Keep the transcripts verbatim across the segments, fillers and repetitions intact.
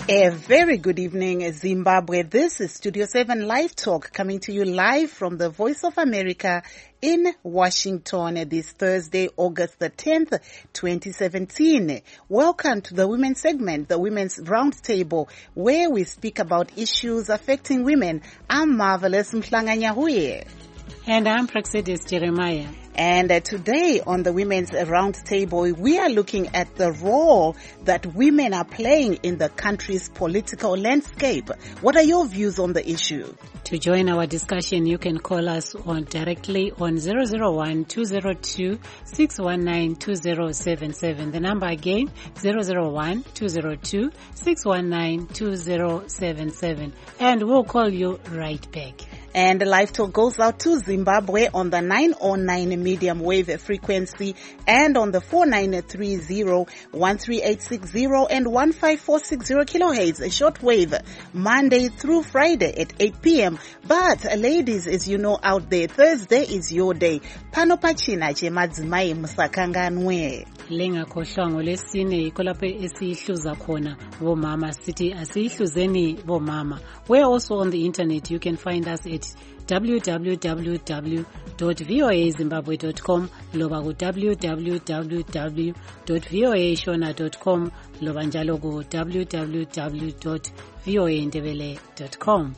A very good evening, Zimbabwe. This is Studio seven Live Talk, coming to you live from the Voice of America in Washington this Thursday, August the tenth, twenty seventeen. Welcome to the Women's segment, the Women's Roundtable, where we speak about issues affecting women. I'm Marvelous Mhlanganyahuye. And I'm Praxedis Jeremiah. And uh, today on the Women's Roundtable, we are looking at the role that women are playing in the country's political landscape. What are your views on the issue? To join our discussion, you can call us on directly on zero zero one, two zero two, six one nine, two zero seven seven. The number again, zero zero one, two zero two, six one nine, two zero seven seven. And we'll call you right back. And the live talk goes out to Zimbabwe on the nine oh nine medium wave frequency and on the four nine three zero, one three eight six zero and one five four six zero kilohertz, a short wave, Monday through Friday at eight p.m. But uh, ladies, as you know out there, Thursday is your day. Pano pachina che madzimai musakanganwe. Lenga khohlongo lesine yikho lapho esihluza khona bomama sithi asihluzeni bomama. We're also on the internet. You can find us at w w w dot voa zimbabwe dot com, loba ku w w w dot voa shona dot com, loba njalo ku w w w dot voa ndebele dot com.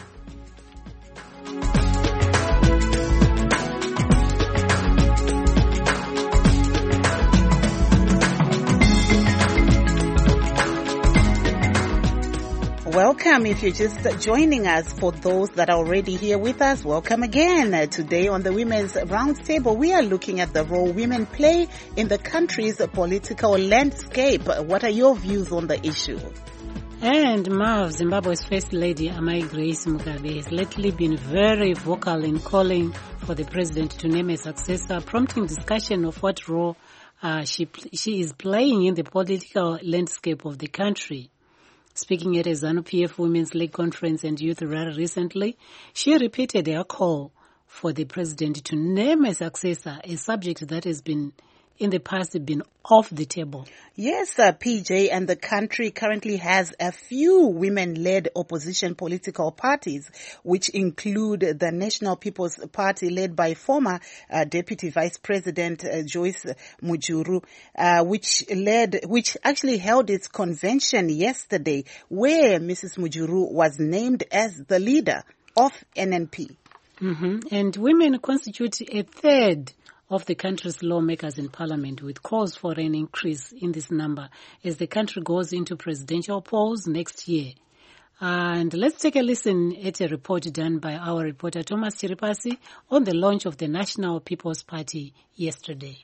Welcome. If you're just joining us, for those that are already here with us, welcome again. Uh, today on the Women's Roundtable, we are looking at the role women play in the country's political landscape. What are your views on the issue? And Marv, Zimbabwe's First Lady, Amai Grace Mugabe, has lately been very vocal in calling for the president to name a successor, prompting discussion of what role uh, she she is playing in the political landscape of the country. Speaking at a ZANU-P F Women's League Conference and Youth Rally recently, she repeated her call for the president to name a successor, a subject that has been in the past been off the table. Yes, uh, P J, and the country currently has a few women-led opposition political parties, which include the National People's Party led by former uh, Deputy Vice President uh, Joyce Mujuru, uh, which led, which actually held its convention yesterday, where Missus Mujuru was named as the leader of N N P. Mm-hmm. And women constitute a third of the country's lawmakers in parliament, with calls for an increase in this number as the country goes into presidential polls next year. And let's take a listen at a report done by our reporter Thomas Chiripasi on the launch of the National People's Party yesterday.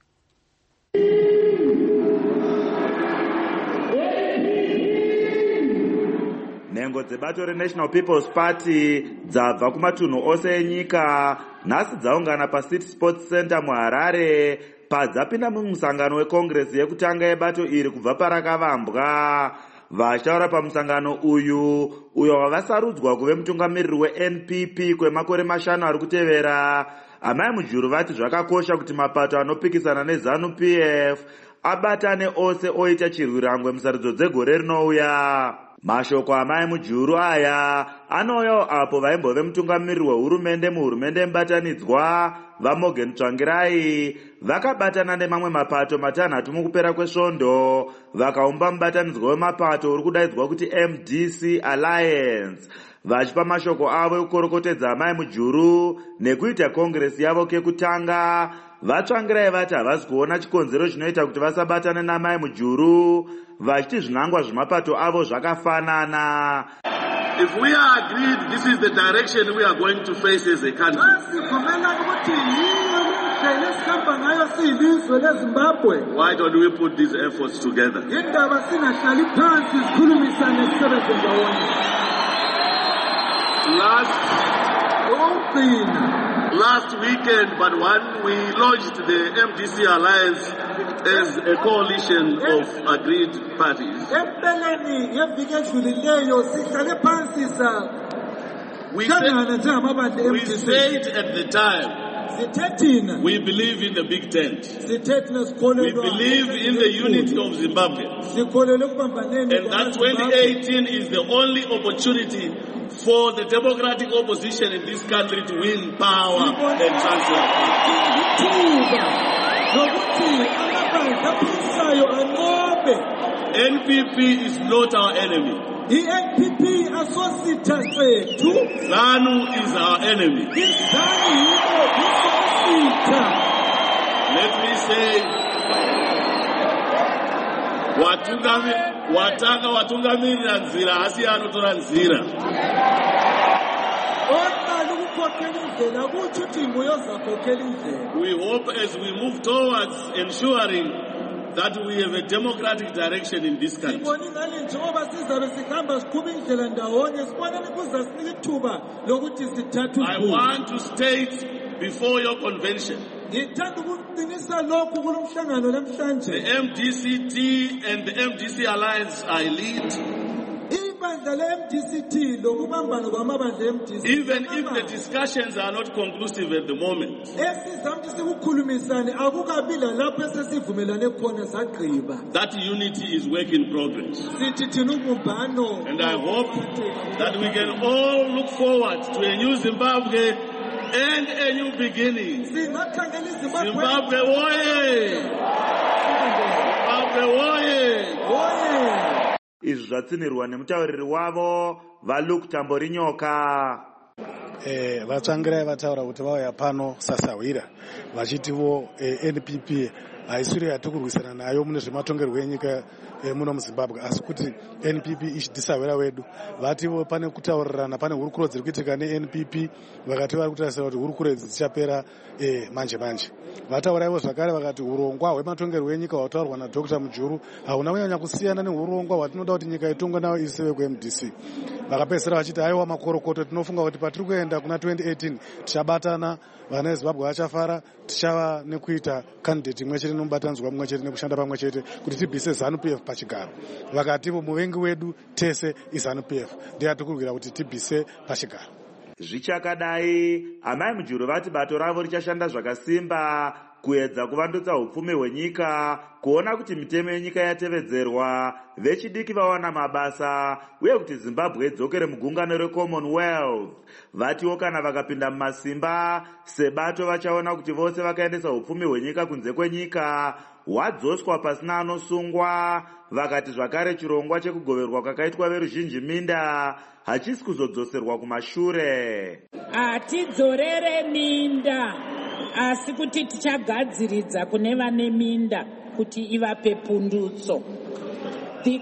Nhengo dzebato reNational People's Party dzabva kumatunhu ose enyika nhasi dzaungana paCity Sports Center muHarare padzapinda mumusangano wekongresi yekutanga yebato iri kubva parakavambwa. Vachaura pamusangano uyu uyo wavasarudzwa kuve mutungamiriri weN P P kwemakore mashanu ari kutevera, Amai Mujuru vati zvakakosha kuti mapato anopikisana neZANU-P F abatane ose oita chirwirangwe musarudzo dzegore rinouya. Mashoko Amai Mujuru aya anouyawo apo vaimbove mutungamiriri wehurumende muhurumende mubatanidzwa vaMorgan Tsvangirai vakabatana nemamwe mapato matanhatu mukupera kwesvondo vakaumba mubatanidzwa wemapato uri kudaidzwa kuti M D C Alliance, vachipa mashoko avo ekukorokotedza Amai Mujuru nekuita kongresi yavo kekutanga. Vatsvangirai vati havasi kuona chikonzero chinoita kuti vasabatane naMai Mujuru, vachiti zvinangwa zvemapato avo zvakafanana. If we are agreed this is the direction we are going to face as a country, why don't we put these efforts together? Last Last weekend, but when we launched the M D C Alliance as a coalition of agreed parties, we said, we said at the time We believe in the big tent. We believe in the unity of Zimbabwe. And that twenty eighteen is the only opportunity for the democratic opposition in this country to win power and transfer power. N P P is not our enemy. ZANU is our enemy. Let me say, watanga watungamirira nzira asi anotora nzira. We hope as we move towards ensuring that we have a democratic direction in this country. I want to state before your convention, the M D C T and the M D C Alliance I lead, even if the discussions are not conclusive at the moment, that unity is work in progress. And I hope that we can all look forward to a new Zimbabwe and a new beginning. Zimbabwe woye! Zimbabwe woye! Izvi zvatsinirwa nemutauriri wavo vaLuke Tamborinyoka. Eh, vatsvangirai vataura kuti vauya pano sasahwira vachitivo eh, N P P haisiri yatikurwisana nayo mune zvematongerwo enyika eh, muno muZimbabwe, asi kuti N P P ichidisahwira wedu. Vativo pane kutaurirana, pane hurukuro dziri kuitika neN P P, vakati vari kutarisira kuti hurukuro idzi dzichapera eh, manje manje. Vatauraiwo zvakare vakati urongwa hwematongerwo enyika hwataurwa naDr Mujuru hauna kunyanya kusiyana neurongwa hwatinoda kuti nyika itongwe nawo iseve kuM D C. Vakapedzisira vachiti aiwa makorokoto, tinofunga kuti patiri kuenda kuna twenty eighteen tichabatana, vana veZimbabwe vachafara, tichava nekuita candidate imwe chete nomubatanzwa mumwe chete nekushanda pamwe chete kuti tibvise ZANU P F pachigaro. Vakativo muvengi wedu tese iZANU P F, ndiye atikurwira kuti tibvise pachigaro. Zvichakadai, amai Mujuru vati bato ravo richashanda zvakasimba kuedza kuvandutsa upfumi hwenyika, kuona kuti mitemo yenyika yatevedzerwa, vechidiki vawana mabasa, uye kuti Zimbabwe idzokere mugungano reCommonwealth. Vatiwo kana vakapinda mumasimba sebato vachaona kuti vose vakaendesa upfumi hwenyika kunze kwenyika hwadzoswa pasina anosungwa. Vakati zvakare chirongwa chekugoverwa kwakaitwa veruzhinji minda hachisi kuzodzoserwa kumashure. Hatidzorere minda, asi kuti tichagadziridza kune vane minda kuti ivape pundutso. The,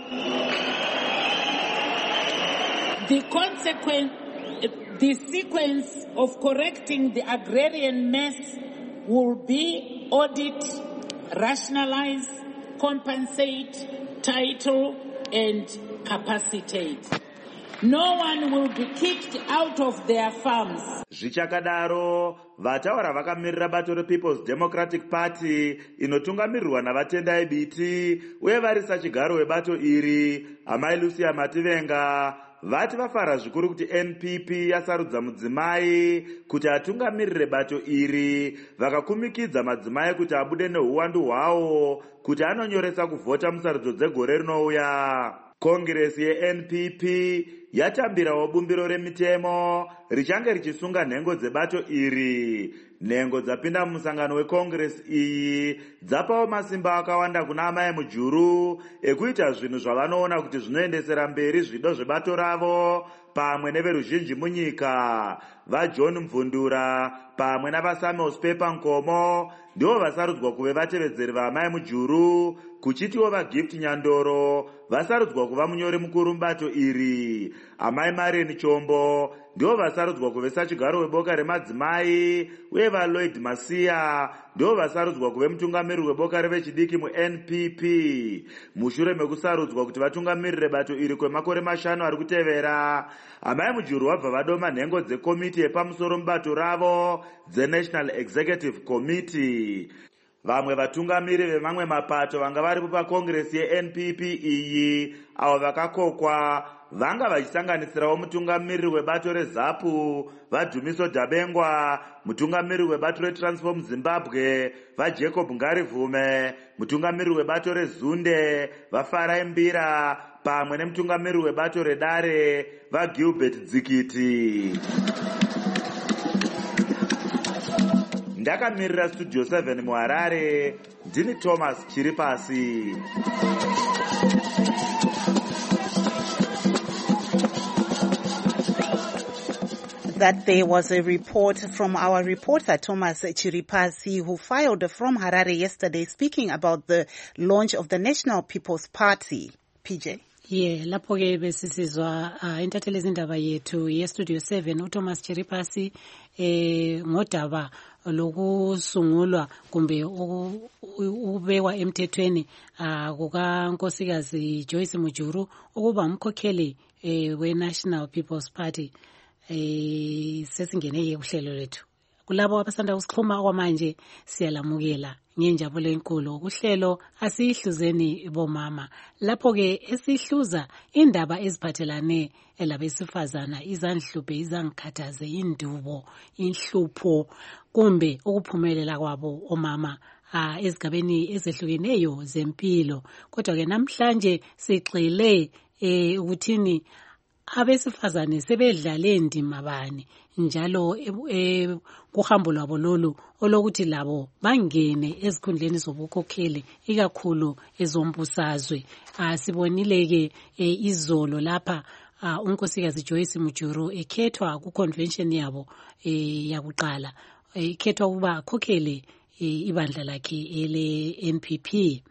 the consequence, the sequence of correcting the agrarian mess will be audit, rationalize, compensate, title and capacitate. No one will be kicked out of their farms. Zvichakadaro, vataura vakamirira bato rePeople's Democratic Party inotungamirirwa navatendai biti uye vari sachigaro webato iri, amai Lucia Mativenga, vati vafara zvikuru kuti N P P yasarudza mudzimai kuti atungamirire bato iri, vakakumikidza madzimai kuti abude neuwandu hwawo kuti anonyoresa kuvhota musarudzo dzegore rinouya. Kongresi yeN P P yatambirawo bumbiro remitemo richange richisunga nhengo dzebato iri. Nhengo dzapinda mumusangano wekongresi iyi dzapawo masimba akawanda kuna amai Mujuru ekuita zvinhu zvavanoona kuti zvinoendesera mberi zvido zvebato ravo pamwe neveruzhinji munyika. VaJohn Mvundura pamwe navaSamuel Spepa Nkomo ndivo vasarudzwa kuve vatevedzeri vaamai Mujuru, kuchitiwo vaGift Nyandoro vasarudzwa kuva munyori mukuru mubato iri. Amai Marian Chombo ndivo vasarudzwa kuve sachigaro weboka remadzimai, uye vaLloyd Masiya ndivo vasarudzwa kuve mutungamiriri weboka revechidiki muN P P. Mushure mekusarudzwa kuti vatungamirire bato iri kwemakore mashanu ari kutevera, amai Mujuru vabva vadoma nhengo dzekomiti yepamusoro mubato ravo, dzeNational Executive Committee. Vamwe vatungamiri vemamwe mapato vanga varipo pakongresi yeN P P iyi avo vakakokwa vanga vachisanganisirawo mutungamiriri webato reZAPU vaDhumiso Dabengwa, mutungamiriri webato reTransform Zimbabwe vaJacob Ngarivume, mutungamiriri webato reZunde vaFarai Mbira pamwe nemutungamiriri webato reDare vaGilbert Dzikiti. Ndakamirira Studio seven muHarare, ndini Thomas Chiripasi. That there was a report from our reporter Thomas Chiripasi, who filed from Harare yesterday speaking about the launch of the National People's Party. P J. Yeah, lapho ke besisizwa uh, intatheli izindaba yethu ye Studio seven uThomas Chiripasi eh ngodaba lokusungulwa kumbe ukubekwa emthethweni uh, kuka Nkosikazi Joyce Mujuru ukuba umkhokheli eh, we National People's Party. Eh sesingene uhlelo lethu kulabo abasanda usixhuma kwamanje siyalamukela ngenjabulo enkulu ukuhlelo asihluzeni bomama lapho ke esihluza indaba eziphathelane elabesifazana izandhluphe izangikhathaze indubo inhlupho kumbe ukuphumelela kwabo omama ah ezigabeni ezehlukeneyo zempilo kodwa ke namhlanje sigxile eh ukuthini abesifazane sebedlale indima bani njalo eh kuhambo lwabo lolu olokuthi labo bangene ezikhundleni zobukhokheli ikakhulu ezombusazwe. Asibonile ke izolo lapha unkosikazi Joyce Mujuru ekhethwa ku convention yabo yakuqala ekhethwa ukuba khokheli ibandla lakhe ele N P P.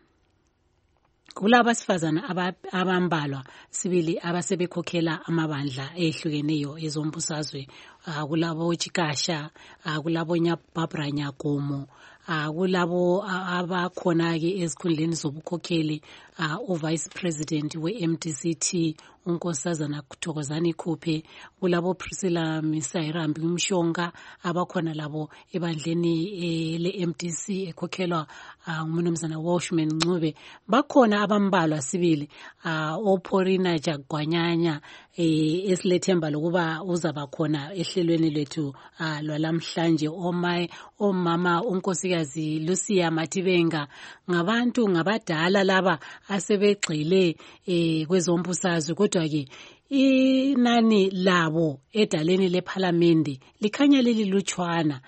Kulaba sifazana abambalwa sibili abasebekhokhela amabandla ehlukeneyo ezombusazwe kulabo Chikasha kulabo nya Barbara Nyagomo kulabo abakhona ke ezikhundleni zobukhokheli u Vice President we M D C T unkosazana Thokozani Khuphe kulabo Priscilla Misairambi umshonga abakhona labo ebandleni le M D C ekhokhelwa uMnumzana Washman Ncube bakhona abambalwa sibili oPorina Jagwanyanya esilethemba lokuba uzaba khona ehlelweni lethu lwalamhlanje omay omama unkosikazi Lucia Matibenga ngabantu ngabadala laba asebegxile kwezombusazwe kodwa ke inani labo edaleni leParliament likhanya lililutshwana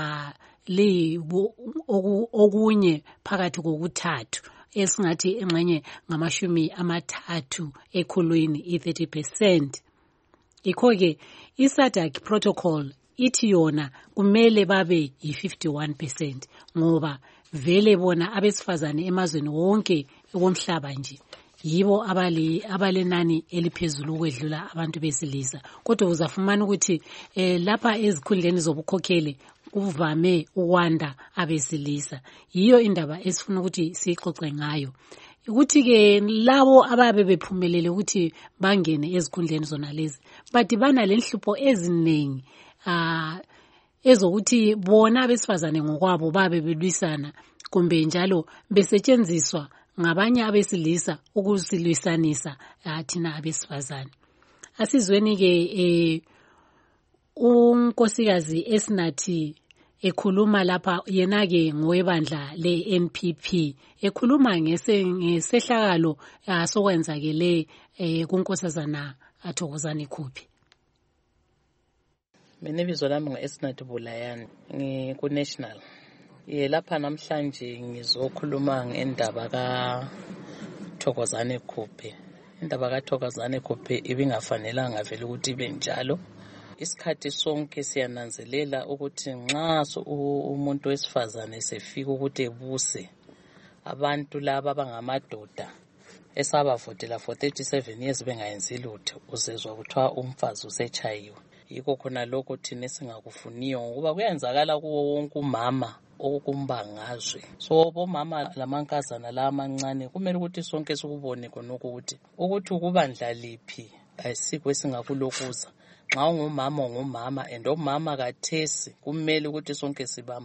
li okunye phakathi kokuthathu esingathi engxenye ngamashumi amathathu ekhulwini i-thirty percent. Ikho ke iSADC protocol ithi yona kumele babe yi-fifty-one percent ngoba vele bona abesifazane emazweni wonke womhlaba nje yibo abali abalenani eliphezulu ukwedlula abantu besilisa kodwa uzafumana ukuthi eh, lapha ezikhundleni zobukhokheli kuvame ukwanda abesilisa. Yiyo indaba esifuna ukuthi sixoxe ngayo ukuthi ke labo ababe bephumelele ukuthi bangene ezikhundleni zona lezi badibana lenhlupho eziningi ah ezokuthi bona abesifazane ngokwabo babe belwisana kumbe njalo besetshenziswa ngabanye abesilisa ukusilwisanisa thina abesifazane. Asizweni ke eh unkosikazi esinathi ekhuluma lapha yena ke ngowebandla le N P P ekhuluma ngese ngesehlakalo sokwenzakele eh kunkosazana Thokozani Khuphe. Mina ibizo lami ngeEsnath Bulayani ngiku National. Ye lapha namhlanje ngizokhuluma ngendaba ka Thokozani Khuphe. Indaba ka Thokozani Khuphe ibingafanelanga vele ukuthi ibe njalo. Isikhathi sonke siyananzelela ukuthi nxa umuntu wesifazane sefika ukuthi ebuse abantu laba bangamadoda esabavotela for thirty-seven years bengayenzi lutho uzezwa kuthiwa umfazi usechayiwe. Yikho khona lokho thina singakufuniyo ngoba kuyenzakala kuwo wonke umama okukumbangazwe. So bomama lamankazana la amancane kumele ukuthi sonke sikubone khonoko ukuthi ukuthi ukubandla liphi ayisikho esingakulokuza. Nxa ungumama ungumama and omama kathesi kumele ukuthi sonke sibambane.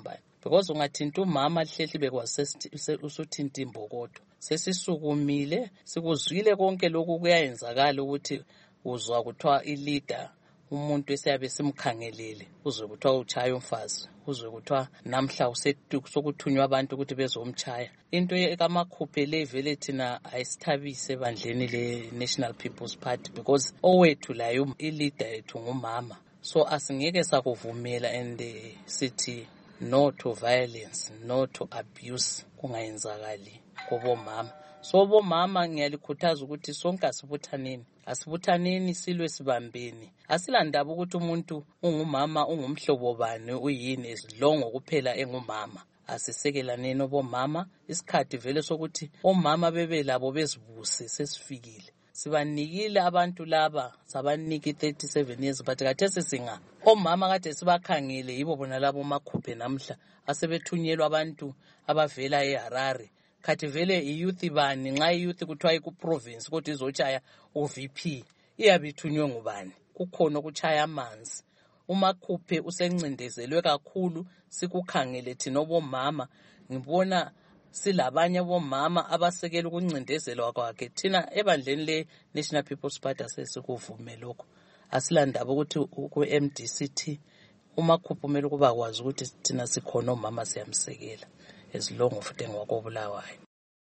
because ungathinta umama lihlehli bekwazi usuthinta imbokodo. Sesisukumile sikuzwile konke lokhu kuyayenzakala ukuthi uzwa kuthiwa ileader umuntu esiyabe simkhangelele uzwe kuthiwa uchaya umfazi, uzwe kuthiwa namhla usokuthunywa abantu ukuthi bezomchaya. Into ekamakhuphe le vele thina ayisithabise ebandleni le National People's Party because owethu layo ileader yethu ngumama. So asingeke sakuvumela and sithi no to violence, no to abuse kungayenzakali kubomama. So bomama ngiyalikhuthaza ukuthi sonke asibuthaneni, asibuthaneni silwe sibambeni. Asilandaba ukuthi umuntu ungumama ungumhlobo bani uyini esilongo kuphela engumama. Asisekelaneni obomama, isikhathi vele sokuthi omama bebe labo bezibuse sesifikile. Sibanikile abantu laba sabaniki thirty-seven years but khathesi singa omama kade sibakhangele yibo bona labo makhuphe namhla asebethunyelwa abantu abavela eHarare. Khathi vele iyouth bani nxa iyouth kuthiwa iku province kodwa izochaya uV P iyabithunywe ngubani? Kukhona ukuchaya amanzi. Umakhuphe usencindezelwe kakhulu sikukhangele thina obomama. Ngibona silabanye bomama abasekela ukuncindezelwa kwakhe. Thina ebandleni le National People's Party sesikuvumela lokho. Asilandaba ukuthi ku M D C T umakhuphe umele kuba kwazi ukuthi thina sikhona omama siyamsekela as long of thing wakobulawayo.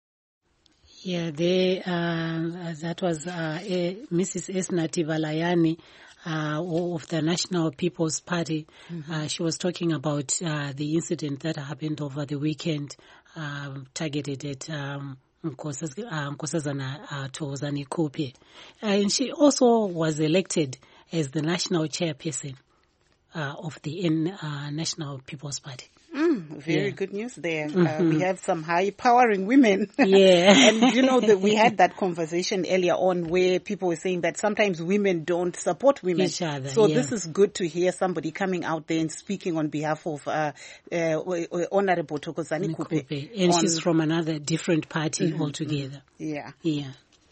Yeah, they uh, that was uh, uh, Missus Esnathi Valayani uh, of the National People's Party. Mm-hmm. Uh, she was talking about uh, the incident that happened over the weekend, uh, targeted at um, Nkosazana uh, Thokozani Kupe. And she also was elected as the national chairperson uh, of the uh, National People's Party. Mm, very yeah. good news there. Mm-hmm. Uh, we have some high-powering women. Yeah. And, you know, the, we had that conversation earlier on where people were saying that sometimes women don't support women. Each other, so yeah. this is good to hear somebody coming out there and speaking on behalf of uh, uh, Honorable Thokozani Kupe. And on, she's from another different party mm-hmm, altogether. Yeah. Yeah.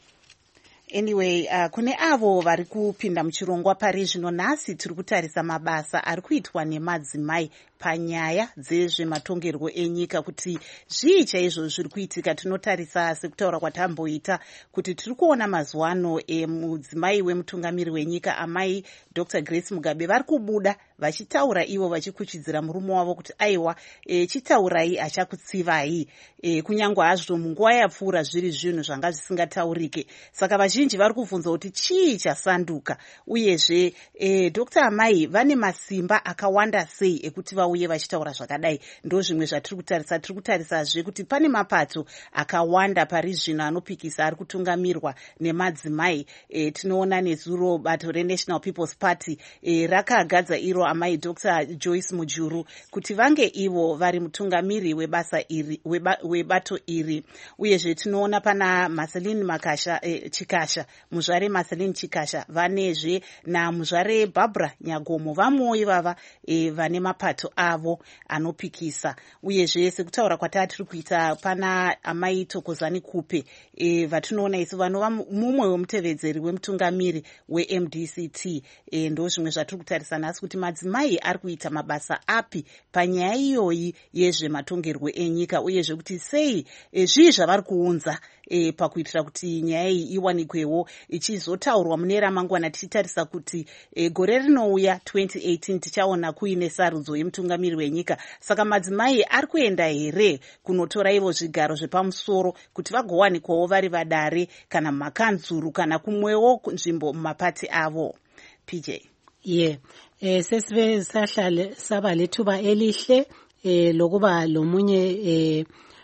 Anyway, uh, kune avo vari kupinda muchirongwa pari zvino nhasi tiri kutarisa mabasa ari kuitwa nemadzimai panyaya dzezvematongerwo enyika kuti zvii chaizvo zviri kuitika. Tinotarisa sekutaura kwatamboita kuti tiri kuona mazuva ano emudzimai wemutungamiri wenyika amai Doctor Grace Mugabe vari kubuda vachitaura ivo vachikuchidzira murume wavo kuti aiwa e, chitaurai achakutsivai e, kunyange hazvo munguva yapfuura zviri zvinhu zvanga zvisingataurike. Saka vazhinji vari kubvunza kuti chii chasanduka uyezve e, Doctor Amai vane masimba akawanda sei ekuti vauye vachitaura zvakadai. Ndo zvimwe zvatiri kutarisa. Tiri kutarisazve kuti pane mapato akawanda pari zvino anopikisa ari kutungamirwa nemadzimai. E, tinoona nezuro bato reNational People's Party e, rakagadza iro amai Doctor Joyce Mujuru kuti vange ivo vari mutungamiri webasa iri weba, webato iri. Uyezve tinoona pana Marceline Makasha e, Chikasha muzvare Marceline Chikasha vanezve namuzvare Barbara Nyagomo vamwe ivava e, vane mapato avo anopikisa. Uyezve sekutaura kwatatiri kuita pana amai Thokozani Kupe e, vatinoona isu vanova mumwe wemutevedzeri wemutungamiri weM D C T. E, ndo zvimwe zvatiri kutarisa nhasi kuti madzimai ari kuita mabasa api panyaya iyoyi yezvematongerwo enyika uyezve kuti sei e, zvii zvavari kuunza e, pakuitira kuti nyaya iyi iwanikwewo ichizotaurwa mune ramangwana tichitarisa kuti e, gore rinouya twenty eighteen tichaona kuine sarudzo yemutungamiri wenyika. Saka madzimai ari kuenda here kunotora ivo zvigaro zvepamusoro kuti vagowanikwawo vari vadare kana makanzuru kana kumwewo nzvimbo mumapati avo. P J. Yeah. Eh sesibe sahlale saba lethuba elihle eh lokuba lomunye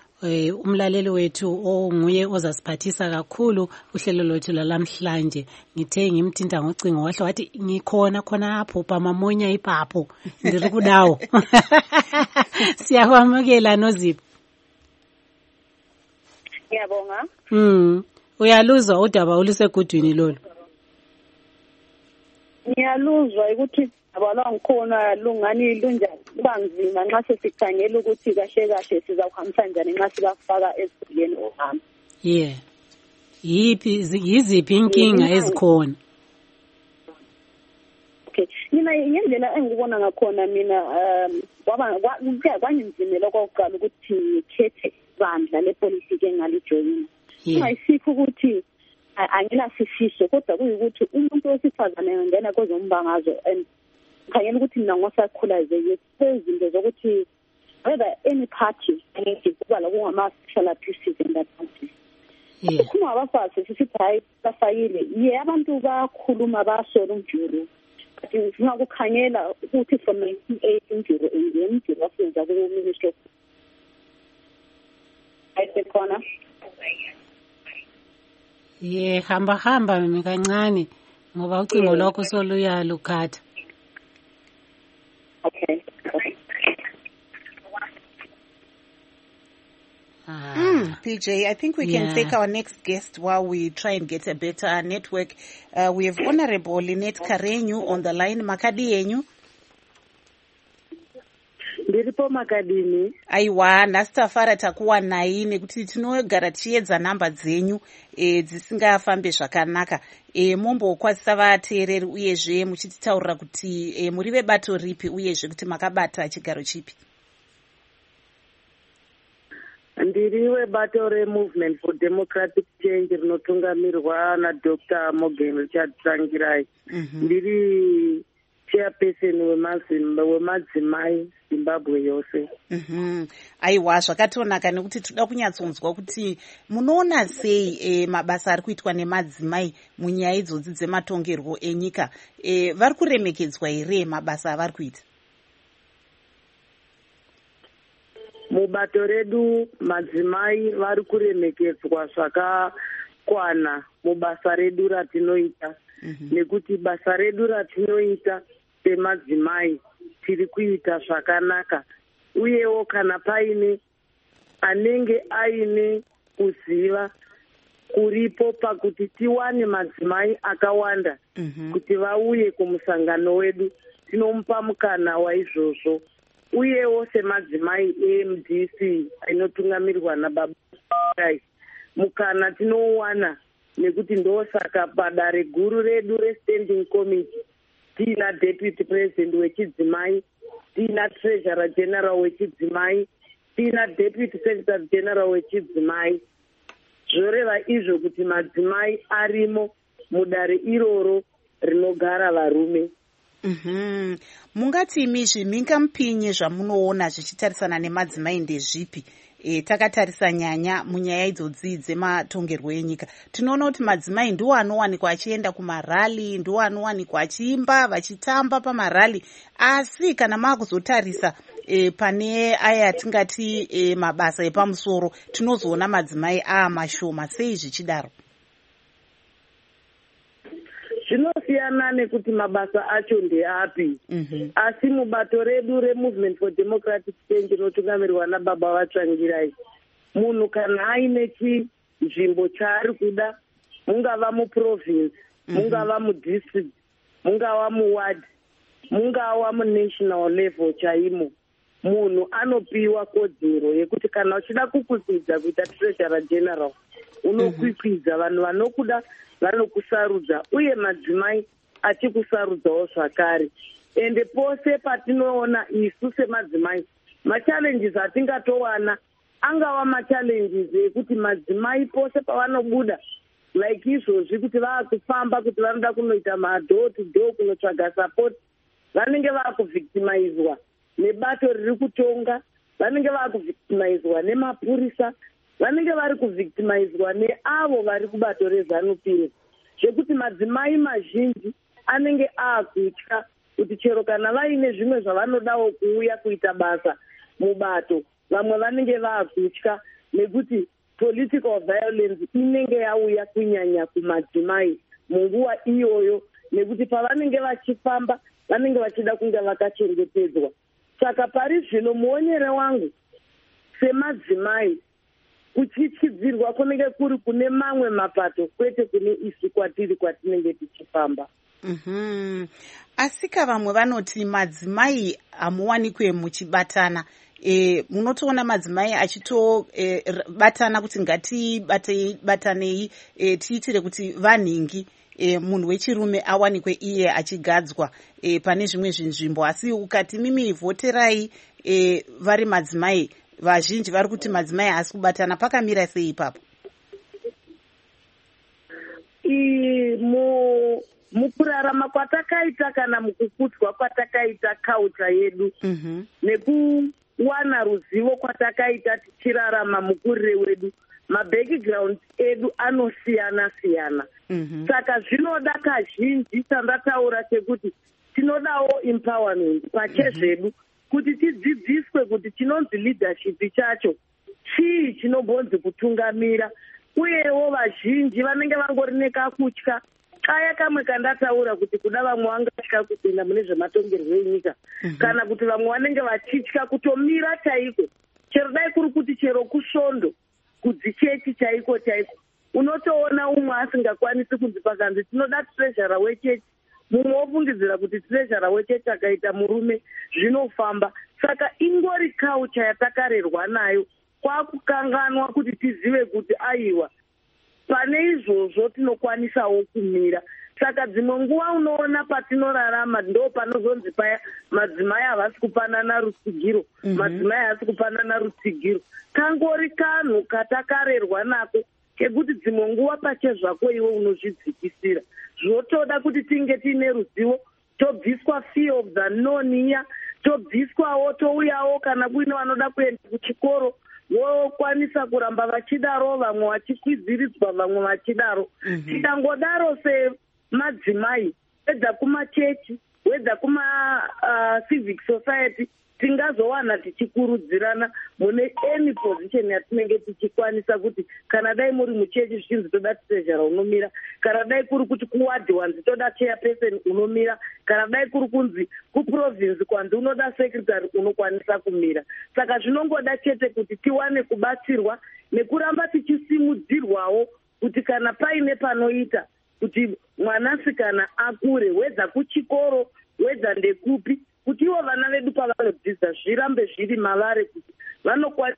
eh umlaleli wethu onguye ozasiphathisa kakhulu uhlelo lwethu lalamhlanje. Ngithe ngimthinta ngocingo wahle wathi ngikhona khona apho pamamonya ipapo ndiri kudawo. Siyakwamukela noZipho. Ngiyabonga. Mm. Uyaluzwa udaba olusegudwini lolu. Ngiyaluzwa ukuthi abalwa ngikhona lungani lunjani kuba nzima nxa sesikhangela ukuthi kahle kahle sizawuhambisa njani nxa sibafaka esibhekeni ohamba. Yeah. Yiphi yiziphi inkinga ezikhona? Okay. mina ngendlela engibona ngakhona mina um kwaba kwanginzimela okokuqala ukuthi ngikhethe bandla lepolitiki engalijoyina. Kungayisikho ukuthi anginasifiso kodwa kuyikuthi umuntu wesifazane engena kwezombangazwe and khangela ukuthi mina ngosakhulazeke sezinto zokuthi whether any party kuba la kungama-special abuses in that party. Kukhuluma abafazi sisithi hayi bafayile ye abantu bakhuluma basola umjuru but ngifuna ukukhangela ukuthi from nineteen eighty umjuru engene umjuru wasenza ku-ministry of ayisekhona ye hamba hamba mimi kancane ngoba ucingo lwakho soluyalukhatha. Okay. Ah. Mm, P J, I think we can yeah. take our next guest while we try and get a better network. Uh, we have Honorable Lynette Karenyu on the line. Makadi yenyu? Ndiripo makadini. Aiwa, nasitafara takuwa nai nekuti tinogara tichiedza namba dzenyu e, dzisingafambe zvakanaka. E, mombokwazisa vateereri uyezve muchititaurira kuti e, muri vebato ripi uyezve kuti makabata chigaro chipi? Ndiri webato reMovement for Democratic Change rinotungamirwa naDr Morgan Richard Tsvangirai. Mm-hmm. Ndiri chairperson wemadzimai Zimbabwe yose. Mhm. Aiwa, zvakatonaka nekuti toda kunyatsonzwa kuti munoona sei e, mabasa ari kuitwa nemadzimai munyaya idzodzi dzematongerwo enyika. E, vari kuremekedzwa here mabasa avari kuita? Mubato redu madzimai vari kuremekedzwa zvakakwana mubasa redu ratinoita. Mm-hmm. Nekuti basa redu ratinoita semadzimai tiri kuita zvakanaka uyewo kana paine anenge aine kuziva kuripo pakuti tiwane madzimai akawanda mm-hmm. kuti vauye kumusangano wedu tinomupa mukana waizvozvo. Uyewo semadzimai eM D C inotungamirwa nababa mukana tinouwana nekuti ndosaka padare guru redu restanding committee tiina deputy president wechidzimai, tiina treasurer general wechidzimai, tiina deputy secretary general wechidzimai. Zvoreva izvo kuti madzimai arimo mudare iroro rinogara varume. Mhm. Mungati imi zvimhinga mupinyi zvamunoona zvichitarisana nemadzimai ndezvipi? E, takatarisa nyanya munyaya idzodzi dzematongerwo enyika. Tinoona kuti madzimai ndiwo anowanikwa achienda kumarali, ndiwo anowanikwa achiimba, vachitamba pamarali. Asi kana maakuzotarisa e, pane aya tingati e, mabasa epamusoro, tinozoona madzimai aamashoma. Sei zvichidaro? Zvinosiyana nekuti mabasa acho ndeapi. Mm-hmm. Asi mubato redu reMovement for Democratic Change rinotungamirwa nababa vaTsvangirai, munhu kana aine chinzvimbo chaari kuda, mungava muprovince, mm-hmm. mungava mudistrict, mungava muward, mungava munational level chaimo, munhu anopiwa kodzero yekuti kana uchida kukukwidza kuita treasurer general unokwikwidza, vanhu vanokuda vanokusarudza, uye madzimai achikusarudzawo zvakare. Ende pose patinoona isu semadzimai machallenges atingatowana angava machallenges ekuti madzimai pose pavanobuda like izvozvi kuti vaakufamba kuti vanoda kunoita madoor to door kunotsvaga support, vanenge vaakuvhictimizwa nebato riri kutonga, vanenge vaakuvhictimizwa nemapurisa, vanenge vari kuvhictimizwa neavo vari kubato rezanupiro, zvekuti madzimai mazhinji anenge aakutya kuti chero kana vaine zvimwe zvavanodawo kuuya kuita basa mubato, vamwe vanenge vaakutya nekuti political violence inenge yauya kunyanya kumadzimai munguva iyoyo, nekuti pavanenge vachifamba vanenge vachida kunge vakachengetedzwa. Saka pari zvino muonyere wangu semadzimai kuchichidzirwa kunenge kuri kune mamwe mapato kwete kune isu kwatiri kwatinenge tichifamba. Mhm. Asika vamwe vanoti madzimai hamuwanikwe muchibatana. e, munotoona madzimai achitobatana e, kuti ngatibatanei e, tiitire kuti vanhingi e, munhu wechirume awanikwe iye achigadzwa e, pane zvimwe zvinzvimbo. Asi ukati mimi vhoterai e, vari madzimai, vazhinji vari kuti madzimai haasi kubatana. Pakamira sei ipapo? mu mukurarama kwatakaita kana mukukudzwa kwatakaita kaucha yedu mm-hmm. nekuwana ruzivo kwatakaita tichirarama mukurire wedu, mabackground edu anosiyana siyana mm-hmm. Saka zvinoda kazhinji tandataura sekuti tinodawo empowerment pachezvedu mm-hmm. kuti tidzidziswe kuti chinonzi leadership chacho chii chinobonzi kutungamira, uyewo vazhinji vanenge vangori nekakutya kaya kamwe kandataura kuti kuda vamwe vangatya kupinda mune zvematongerwo enyika mm-hmm. kana kuti vamwe vanenge vachitya kutomira chaiko, chero dai kuri kuti chero kusvondo kudzichechi chaiko chaiko. Unotoona umwe asingakwanisi kunzi pakanzi tinoda treasurer wechechi, mumwe wofungidzira kuti treasurer wechechi akaita murume zvinofamba. Saka ingori culture yatakarerwa nayo, kwakukanganwa kuti tizive kuti aiwa pane izvozvo tinokwanisawo kumira. Saka dzimwe nguva unoona patinorarama ndo panozonzi paya madzimai havasi kupanana rutsigiro mm-hmm. madzimai havasi kupanana rutsigiro. Kangori kanhu katakarerwa nako kekuti dzimwe nguva pachezvako iwe unozvidzikisira. Zvotoda kuti tinge tiine ruzivo, tobviswa fear of the known iya, tobviswawo touyawo kana kuine vanoda kuenda kuchikoro vokwanisa kuramba vachidaro, vamwe vachikwiziridzwa, vamwe vachidaro mm-hmm. tikangodaro semadzimai wedza kumachechi wedza kuma uh, civic society tingazowana tichikurudzirana mune any position yatinenge tichikwanisa kuti kana dai muri muchechi zvichinzi toda treasurer unomira, kana dai kuri kuti kuward wanzi toda chairperson unomira, kana dai kuri kunzi kuprovince kwanzi unoda secretary unokwanisa kumira. Saka zvinongoda chete kuti tiwane kubatsirwa nekuramba tichisimudzirwawo kuti kana paine panoita kuti mwanasikana akure, wedza kuchikoro wedza ndekupi, kuti ivo vana vedu pavanodzidza zvirambe zviri mavari kuti vanokwanisa.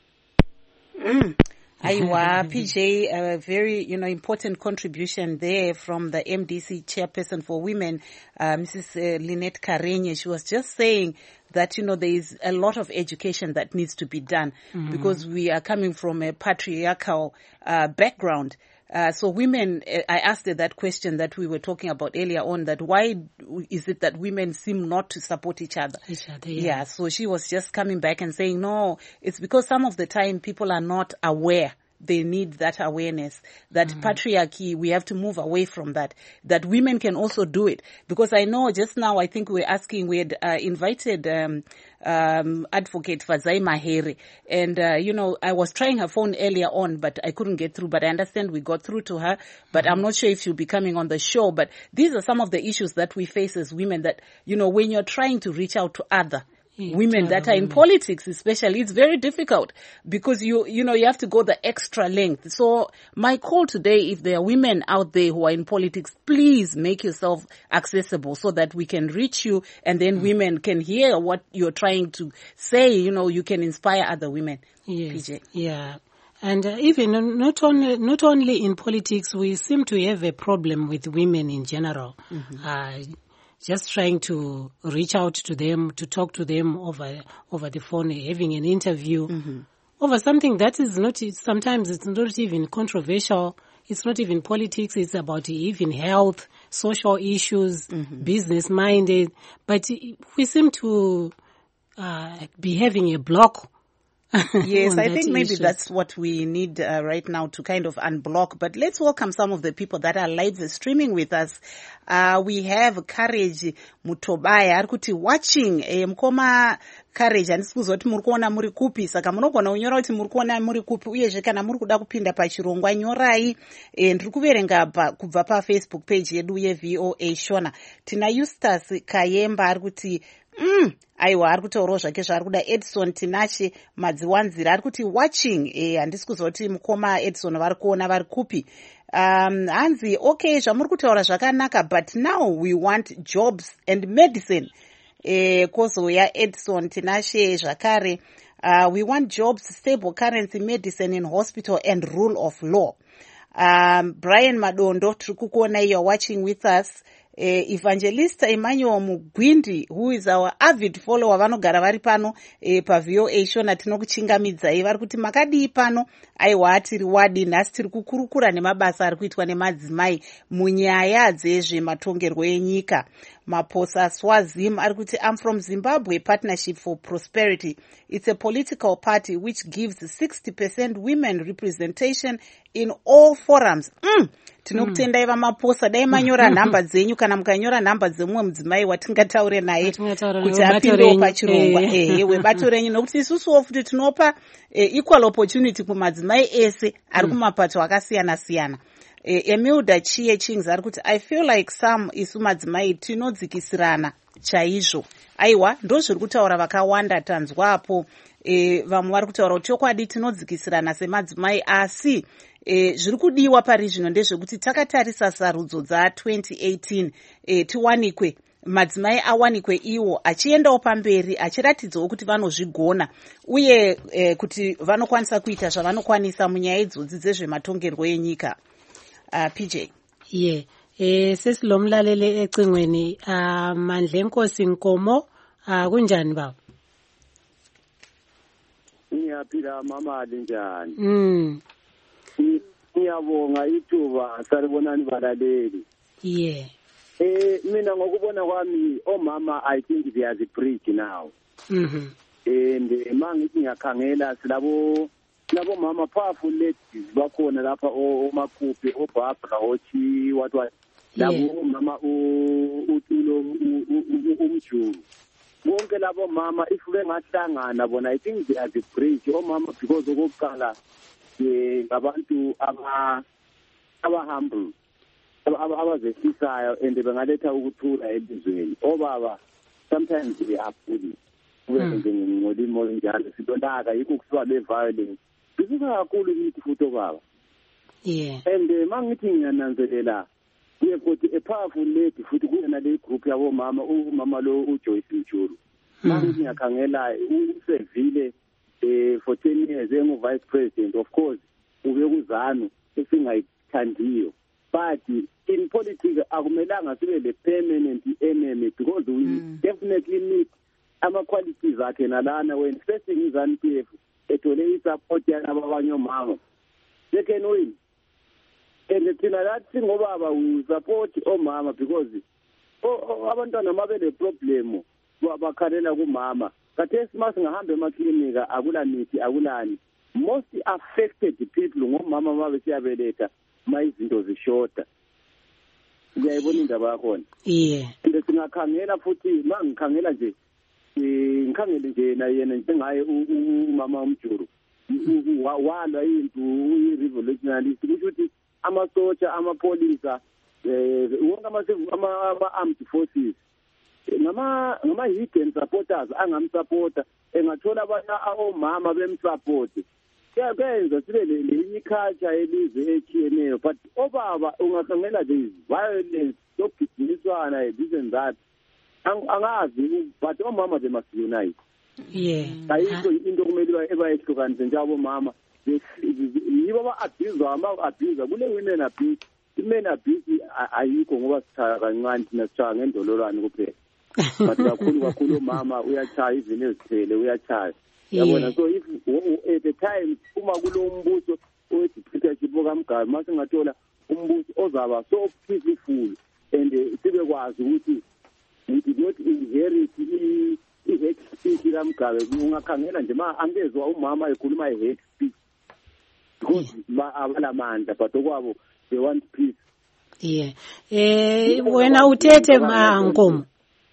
Mm. Aiwa, P J, a very, you know, important contribution there from the M D C chairperson for women, uh, Missus Uh, Lynette Karenye. She was just saying that, you know, there is a lot of education that needs to be done mm. because we are coming from a patriarchal uh, background. Uh, so women, I asked her that question that we were talking about earlier on, that why is it that women seem not to support each other? Each other, yeah. Yeah, so she was just coming back and saying, no, it's because some of the time people are not aware. They need that awareness, that mm. patriarchy, we have to move away from that, that women can also do it. Because I know just now, I think we were asking, we had uh, invited um, um, advocate Fazai Mahere. And, uh, you know, I was trying her phone earlier on, but I couldn't get through. But I understand we got through to her. But mm. I'm not sure if she'll be coming on the show. But these are some of the issues that we face as women that, you know, when you're trying to reach out to other Yeah, women that are in women. Politics especially, it's very difficult because you you know you have to go the extra length. So my call today, if there are women out there who are in politics, please make yourself accessible so that we can reach you and then mm. women can hear what you're trying to say. You know, you can inspire other women. Yes. P J. Yeah. And uh, even not only not only in politics, we seem to have a problem with women in general. Mm-hmm. Uh, just trying to reach out to them, to talk to them over over the phone, having an interview mm-hmm. over something that is not, sometimes it's not even controversial. It's not even politics. It's about even health, social issues, mm-hmm. business minded. But we seem to uh, be having a block. Yes, I think maybe issues. That's what we need uh, right now to kind of unblock. But let's welcome some of the people that are live streaming with us. Uh, we have Courage Mutobaya, arikuti watching, eh, mkoma Courage, and sikuzo oti murikuona muri kupi, saka munogona unyora oti murikuona muri kupi, uyezve kana muri kuda kupinda pachirongwa nyorai, eh, ndiri kuverenga kubva pa Facebook page yedu ye V O A Shona. Tina Eustace Kayemba arikuti Mm, aiwa ari kutaurawo zvake zvaari kuda. Edson Tinashe Madziwanzira ari kuti watching, eh, handisi kuzoti mukoma Edson vari kuona vari kupi. Um, hanzi okay, zvamuri kutaura zvakanaka, but now we want jobs and medicine. eh, kozouya Edson Tinashe zvakare. Uh, we want jobs, stable currency, medicine in hospital and rule of law. Um, Brian Madondo, Trukukuona, you are watching with us. Uh, Evangelist Emmanuel Mugwindi, who is our avid follower, vanogara vari pano eh, pa V O A shona tinokuchingamidzai vari kuti makadii pano aiwa tiri wadi nhasi tiri kukurukura nemabasa ari kuitwa nemadzimai munyaya dzezvematongerwo enyika. Maposa Swazim ari kuti I'm from Zimbabwe Partnership for Prosperity. It's a political party which gives sixty percent women representation in all forums. Mm. Tinokutendai vamaposa dai manyora nhamba dzenyu kana mukanyora nhamba dzemumwe mudzimai watingataure naye kuti apindewo pachirongwa ehe webato renyu, nokuti isusuwo futi tinopa equal opportunity kumadzimai ese ari kumapato akasiyana siyana. Emilda Chie Chings ari kuti I feel like some isu madzimai tinodzikisirana chaizvo. Aiwa ndozviri kutaura vakawanda tanzwapo. E, vamwe vari kutaura kuti chokwadi tinodzikisirana semadzimai, asi e, zviri kudiwa pari zvino ndezvekuti takatarisa sarudzo dza twenty eighteen e, tiwanikwe madzimai awanikwe iwo achiendawo pamberi achiratidzawo kuti vanozvigona uye e, kuti vanokwanisa kuita zvavanokwanisa munyaya idzodzi dzezvematongerwo enyika. Uh, P J. Yeah. Eh sesilomlalele ecingweni uh, Mandla Nkosi Nkomo uh, kunjani baba? Ngiyaphila mama linjani? Mm. Ngiyabonga ithuba salibonani balaleli. Yeah. Eh mina ngokubona kwami omama I think they are the preach now. Mhm. And mangithi ngiyakhangela silabo labo mama powerful ladies bakhona lapha omakhuphe obhabha othi what what labo mama utulo umjulu bonke labo mama if bengahlangana bona I think they are the bridge omama because okokuqala eh ngabantu aba aba humble abazehlisayo and bengaletha ukuthula elizweni. Obaba sometimes they are bully kube ngingolimo njalo sidonaka yikho kusiba le violence bisuka kakhulu kithi futhi obaba. Yeah. And mangithi ngiyananzelela kuye futhi a powerful lady futhi kuyena le group yabo mama umama lo uJoyce Mjulu. Mangithi ngiyakhangela usevile eh for ten years engu vice president, of course ube kuzanu esingayithandiyo, but in politics akumelanga sibe le permanent enemy because we mm. definitely need ama qualities akhe nalana when facing izanu P F ethole isupport yanabanye omama they can win. And thina lathi ngobaba we support omama because abantwana mabele problem bakhalela kumama. Kathesi masingahambe emaklinika akula mithi akulani, most affected people ngomama mabesiyabeletha mayizinto zishota. Ngiyayibona indaba yakhona. Yeah. Nde singakhangela futhi mangikhangela nje ngikhangele nje na yena njengaye umama uMjulu walwa into uyi-revolutionalist kusho ukuthi amasotsha amapolisa eh wonke ama armed forces ngama ngama hidden supporters angamsupporta engathola abana omama bemsupport kuyenza sibe le culture elizwe echiyeneyo. But obaba ungakhangela lezi violence yokugijimiswana this and that angazi, but omama they must unite. Yeah. Ayikho into kumele ebayehlukanise njalo mama yibo ba abuse ama abuse kule women abuse men abuse ayikho ngoba sithaya kancane thina sithaya ngendololwane kuphela. But kakhulu kakhulu mama uyachaya izini ezithele uyachaya. Yabona, so if at the time uma kulo mbuso owedictatorship okamgaba masingathola umbuso ozaba so peaceful and sibe kwazi ukuthi we did not inherit i-hate speech kamgabe. Ungakhangela nje ma angezwa umama ekhuluma i-hate speech because abalamandla but okwabo they want peace. Yeah. Eh wena uthethe ma Nkomo.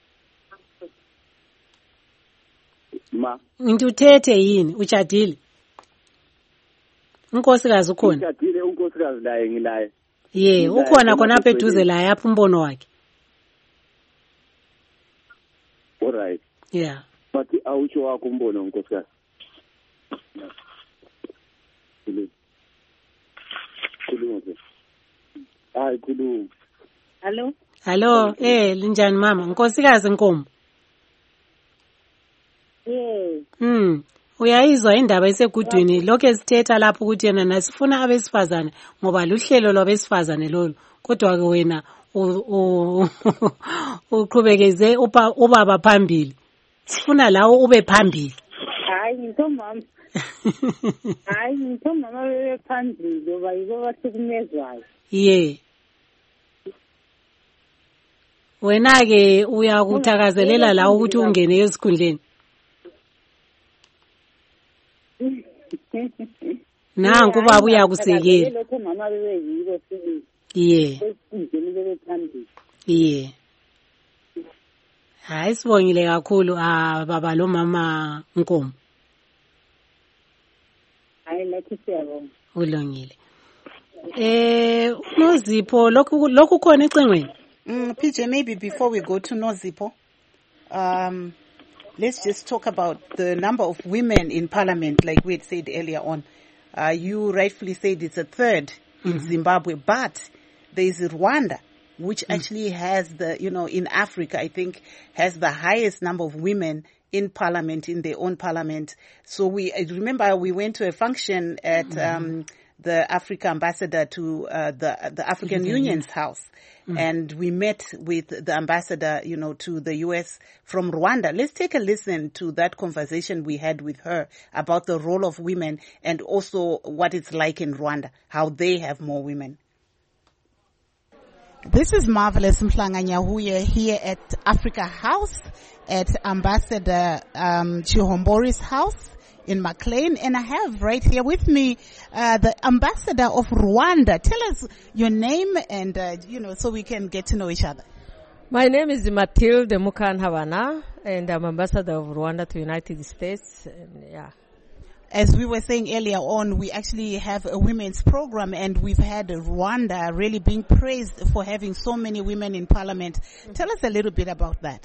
Ma ngituthethe yini uchadile? Unkosikazi ukhona? Uchadile unkosikazi laye ngilaye. Yeah, ukhona khona apha eduze la yapha umbono wakhe. All right. Yeah. But awutsho wakho umbono unkosikazi. Khuluma. Hayi khuluma. Hello? Hello, eh linjani mama? Nkosikazi Nkomo. Mm. Uyayizwa indaba esegudwini lokho esithetha lapho ukuthi yena nasifuna abesifazane ngoba luhlelo lwabesifazane lolu kodwa ke wena uqhubekeze ubaba phambili sifuna lawo ube phambili. Hayi ngithomama hayi ngithomama bebe phambili ngoba yibo basukumezwayo. Ye wena ke uyakuthakazelela la ukuthi ungene esikhundleni. Nanku baba uyakusekela. Lokho mama bebe yibo sibili. Ye Esikhundleni bebe phambili. Ye hayi sibongile kakhulu ah baba lo mama Nkomo. Hayi lathi siyabonga. Ulongile. Eh Nozipho lokhu lokhu khona ecengweni. Mm, P J, maybe before we go to Nozipho, um, let's just talk about the number of women in parliament, like we had said earlier on. Uh, you rightfully said it's a third in mm-hmm. Zimbabwe, but there is Rwanda, which mm-hmm. actually has the, you know, in Africa, I think, has the highest number of women in parliament, in their own parliament. So we, I remember we went to a function at mm-hmm. um, the Africa ambassador to uh, the the African mm-hmm. Union's house. Mm. And we met with the ambassador, you know, to the U S from Rwanda. Let's take a listen to that conversation we had with her about the role of women and also what it's like in Rwanda, how they have more women. This is Marvelous Mhlanga Nyahuye here at Africa House at Ambassador um, Chihombori's house in McLean, and I have right here with me uh, the ambassador of Rwanda. Tell us your name and, uh, you know, so we can get to know each other. My name is Mathilde Mukantabana, and I'm ambassador of Rwanda to the United States. And, yeah. As we were saying earlier on, we actually have a women's program, and we've had Rwanda really being praised for having so many women in parliament. Mm-hmm. Tell us a little bit about that.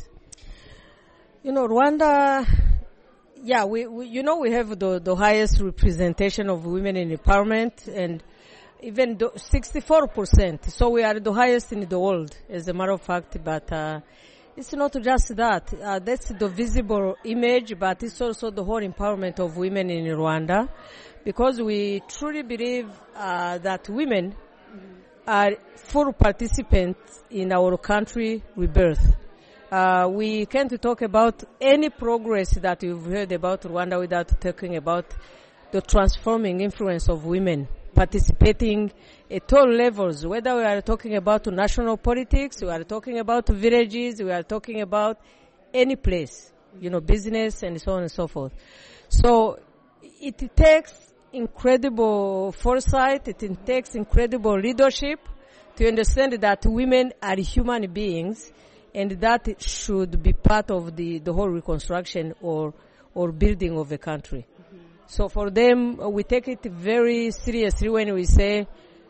You know, Rwanda... Yeah, we, we, you know, we have the, the highest representation of women in the parliament, and even sixty-four percent. So we are the highest in the world, as a matter of fact. But uh, it's not just that. Uh, that's the visible image, but it's also the whole empowerment of women in Rwanda, because we truly believe uh, that women are full participants in our country rebirth. Uh, we can't talk about any progress that you've heard about Rwanda without talking about the transforming influence of women participating at all levels, whether we are talking about national politics, we are talking about villages, we are talking about any place, you know, business and so on and so forth. So it takes incredible foresight, it takes incredible leadership to understand that women are human beings, and that it should be part of the, the whole reconstruction or or building of a country. Mm-hmm. So for them, uh, we take it very seriously when we say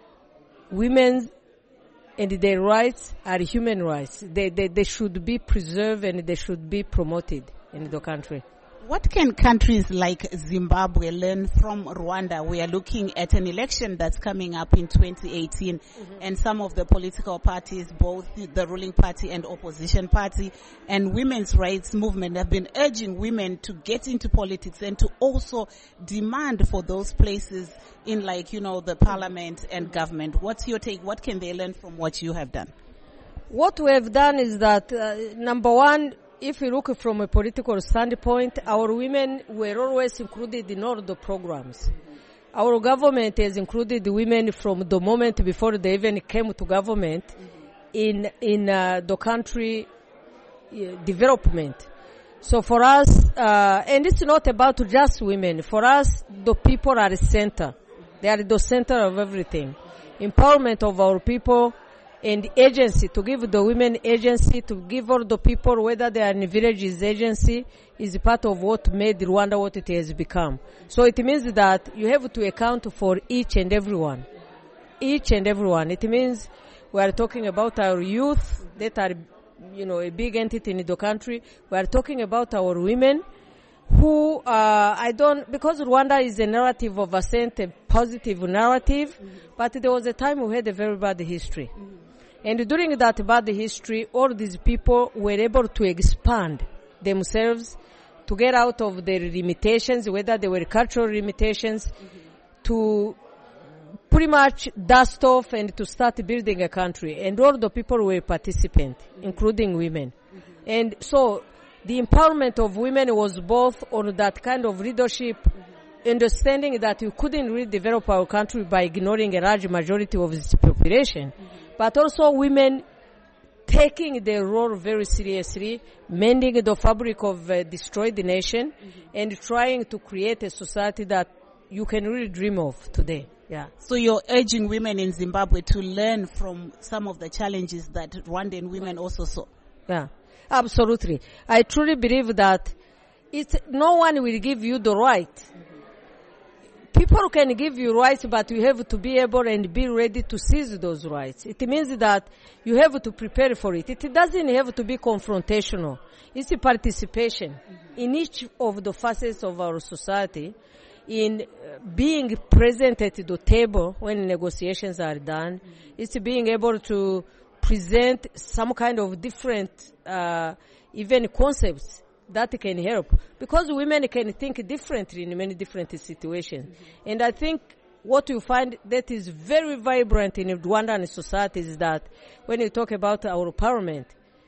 women and their rights are human rights. They, they, they should be preserved and they should be promoted in the country. What can countries like Zimbabwe learn from Rwanda? We are looking at an election that's coming up in twenty eighteen, mm-hmm. and some of the political parties, both the ruling party and opposition party, and women's rights movement have been urging women to get into politics and to also demand for those places in, like, you know, the parliament and government. What's your take? What can they learn from what you have done? What we have done is that, uh, number one, if we look from a political standpoint, our women were always included in all the programs. Our government has included women from the moment before they even came to government in in uh, the country uh, development. So for us, uh, and it's not about just women. For us, the people are the center. They are the center of everything. Empowerment of our people, and agency, to give the women agency, to give all the people, whether they are in villages, agency, is part of what made Rwanda what it has become. So it means that you have to account for each and everyone. Each and everyone. It means we are talking about our youth that are, you know, a big entity in the country. We are talking about our women who, uh, I don't, because Rwanda is a narrative of ascent, a positive narrative, mm-hmm. but there was a time we had a very bad history. Mm-hmm. And during that bad history, all these people were able to expand themselves, to to get out of their limitations, whether they were cultural limitations, mm-hmm. to pretty much dust off and to start building a country. And all the people were participants, mm-hmm. including women. Mm-hmm. And so the empowerment of women was both on that kind of leadership, mm-hmm. understanding that you couldn't really develop our country by ignoring a large majority of its population, mm-hmm. but also women taking their role very seriously, mending the fabric of a destroyed nation, mm-hmm. and trying to create a society that you can really dream of today. Yeah. So you're urging women in Zimbabwe to learn from some of the challenges that Rwandan women also saw. Yeah, absolutely. I truly believe that it's, no one will give you the right. Mm-hmm. People can give you rights, but you have to be able and be ready to seize those rights. It means that you have to prepare for it. It doesn't have to be confrontational. It's a participation mm-hmm. in each of the facets of our society, in being present at the table when negotiations are done. Mm-hmm. It's being able to present some kind of different uh, even concepts that can help, because women can think differently in many different situations. Mm-hmm. And I think what you find that is very vibrant in Rwandan society is that when you talk about our empowerment,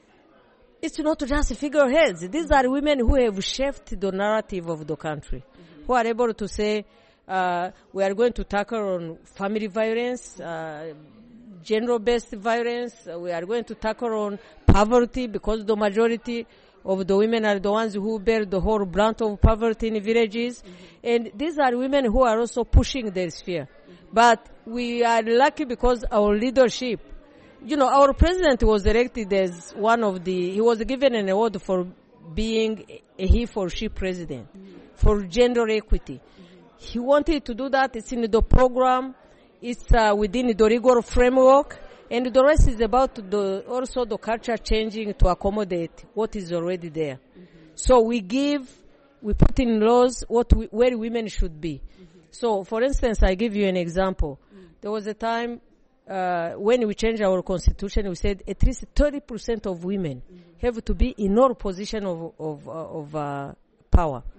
it's not just figureheads. These are women who have shaped the narrative of the country, mm-hmm. who are able to say, uh, we are going to tackle on family violence, uh, gender-based violence. Uh, we are going to tackle on poverty, because the majority of the women are the ones who bear the whole brunt of poverty in villages. Mm-hmm. And these are women who are also pushing their sphere. Mm-hmm. But we are lucky because our leadership, you know, our president was elected as one of the, he was given an award for being a he for she president, mm-hmm. for gender equity. Mm-hmm. He wanted to do that. It's in the program. It's uh, within the rigor framework. And the rest is about the, also the culture changing to accommodate what is already there. Mm-hmm. So we give, we put in laws what we, where women should be. Mm-hmm. So, for instance, I give you an example. Mm-hmm. There was a time uh, when we changed our constitution, we said at least thirty percent of women mm-hmm. have to be in all position of of, uh, of uh, power. Mm-hmm.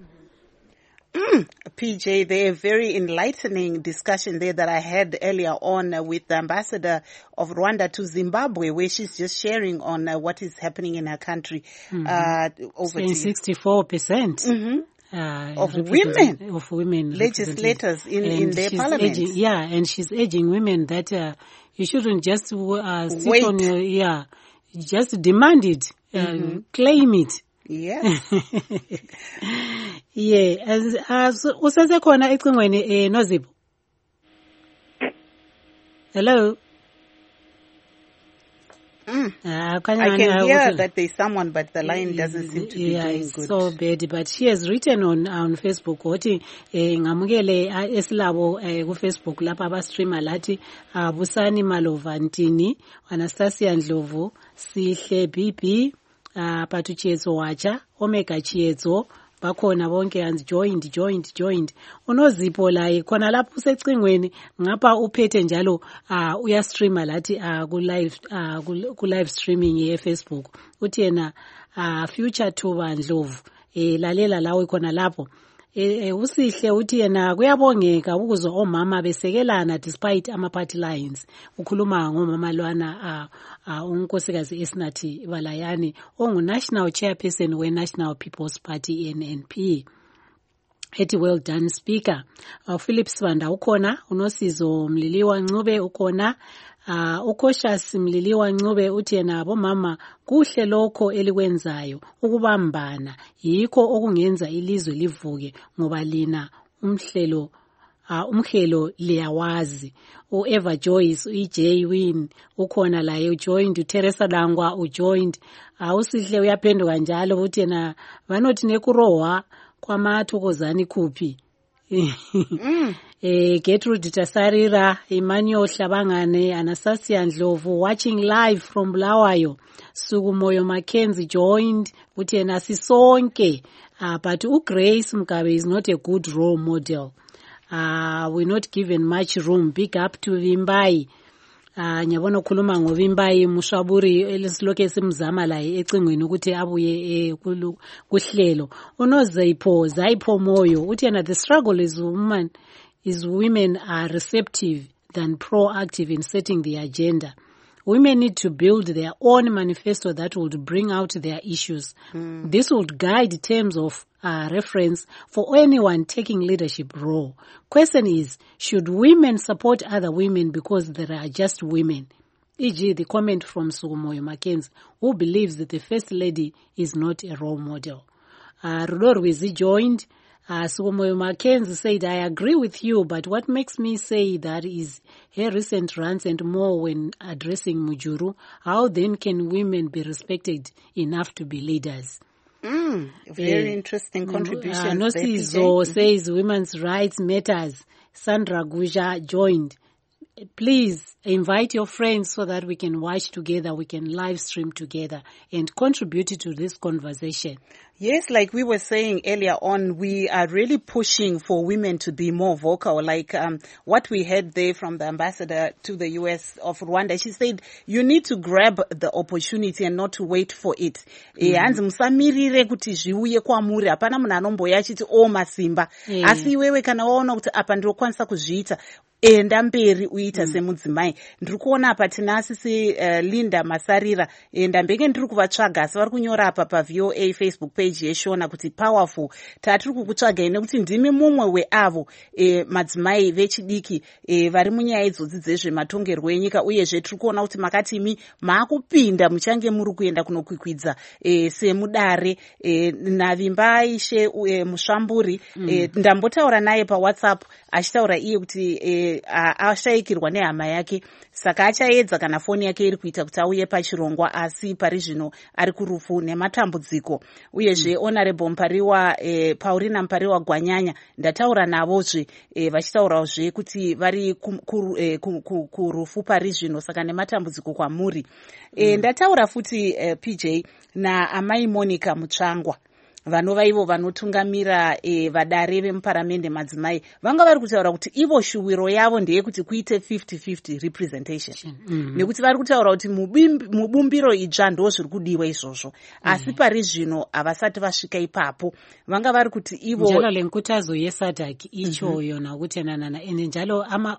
Mm, P J, there a very enlightening discussion there that I had earlier on uh, with the ambassador of Rwanda to Zimbabwe, where she's just sharing on uh, what is happening in her country. Mm-hmm. Uh, over Saying sixty-four percent mm-hmm. uh, of women, of women legislators in, in their parliament. Urging, yeah, and she's urging women that uh, you shouldn't just uh, sit Wait. on your, yeah, just demand it, uh, mm-hmm. claim it. Yes. Yeah, as as usase khona ecingweni eh Nozipho. Hello. Mm. Uh, I can hear that there's someone, but the line doesn't seem to be yeah, doing it's good. So bad, but she has written on on Facebook ukuthi eh ngamukele esilabo eh ku Facebook lapha aba streamer lathi abusani Malova Ntini, Anastasia Ndlovu, Sihle B B, uh, Patu Chietso Wacha, Omega Chietso, bakhona bonke and joined joined joined uNozipho la khona lapho usecingweni ngapha uphethe njalo uh, uya streamer lathi uh, ku live uh, ku live streaming ye Facebook uthi yena uh, future Thuba Ndlovu eh lalela lawe khona lapho eh usihle uthi yena kuyabongeka ukuzwa omama besekelana despite ama party lines ukhuluma ngomama lwana uh, uh, unkosikazi Esnathi Balayani ongu national chairperson we National People's Party N N P. Ethi well done speaker. uh, Philip Sibanda ukhona, uNosizo Mliliwa Ncube ukhona, uh, uKoshas Mliliwa Ncube uthi yena abomama kuhle lokho elikwenzayo ukubambana yikho okungenza ilizwe livuke ngoba lina umhlelo uh, umhlelo liyawazi. uEva Joyce uEJ Win ukhona la ujoined, uTeresa Langwa ujoined. uh, usihle uyaphenduka njalo uthi yena vanothi nekurohwa kwamathokozani kuphi. mm. eh Gertrude Tasarira, Emmanuel Hlabangane, Anastasia Ndlovu watching live from Bulawayo. Sukumoyo Mackenzie joined uthi yena sisonke. uh, but uGrace Mugabe is not a good role model. Uh, we're not given much room. Big up to Vimbai. ah nyabona ukhuluma ngobimbayi Mushwaburi elisiloke simzama la ecingweni ukuthi abuye kuhlelo unozayipho zayipho moyo uthi yena the struggle is woman is women are receptive than proactive in setting the agenda. Women need to build their own manifesto that would bring out their issues. Mm. This would guide terms of uh, reference for anyone taking leadership role. Question is, should women support other women because there are just women? for example, the comment from Sukumoyo Mackenzie, who believes that the First Lady is not a role model. Uh, Rudor Wizi joined. Uh, Sukumoyo Mackenzie said, I agree with you, but what makes me say that is her recent rants and more when addressing Mujuru. How then can women be respected enough to be leaders? Mm, very uh, interesting contribution. Uh, Nosizo says women's rights matters. Sandra Guja joined. Please invite your friends so that we can watch together, we can live stream together and contribute to this conversation. Yes, like we were saying earlier on, we are really pushing for women to be more vocal. Like um, what we heard there from the ambassador to the U S of Rwanda, she said, you need to grab the opportunity and not to wait for it. Hanzi musamirire kuti zviuye kwamuri, hapana munhu anomboya achiti o masimba. Asi iwewe kana waona kuti apa ndinokwanisa kuzviita, enda mberi uita semudzimai. Ndiri kuona apa tina asisi uh, Linda Masarira, ndambenge ndiri kuvatsvaga asi vari kunyora apa pa V O A Facebook page yeshona kuti powerful. Tatiri kukutsvagai nekuti ndimi mumwe weavo e, madzimai vechidiki e, vari munyaya idzodzi dzezvematongerwo enyika, uyezve tiri kuona kuti makati imi maakupinda muchange muri kuenda kunokwikwidza e, semudare e, Navimba Ishe e, Mushwamburi mm. e, ndambotaura naye pa WhatsApp achitaura iye kuti e, ashayikirwa nehama yake, saka achaedza kana foni yake iri kuita kuti auye pachirongwa, asi pari zvino ari kurufu nematambudziko. Uyezve mm. Honorable Mpariwa eh, Paulina Mpariwa Gwanyanya ndataura navozve eh, vachitaurazve kuti vari kurufu eh, ku, ku, pari zvino saka nematambudziko kwamuri. mm. eh, ndataura futi eh, P J na amai Monica Mutsvangwa vanova ivo vanotungamira e, vadare vemuparamende madzimai, vanga vari kutaura kuti ivo shuwiro yavo ndeyekuti kuite fifty fifty representation. mm-hmm. Nekuti vari kutaura kuti mubumbiro idzva ndo zviri kudiwa izvozvo, asi mm-hmm. pari zvino havasati vasvika ipapo. Vanga vari kuti ivo njalo lenkuthazo yesadaki ichoyo mm-hmm. nakuthi nanana ende njalo ama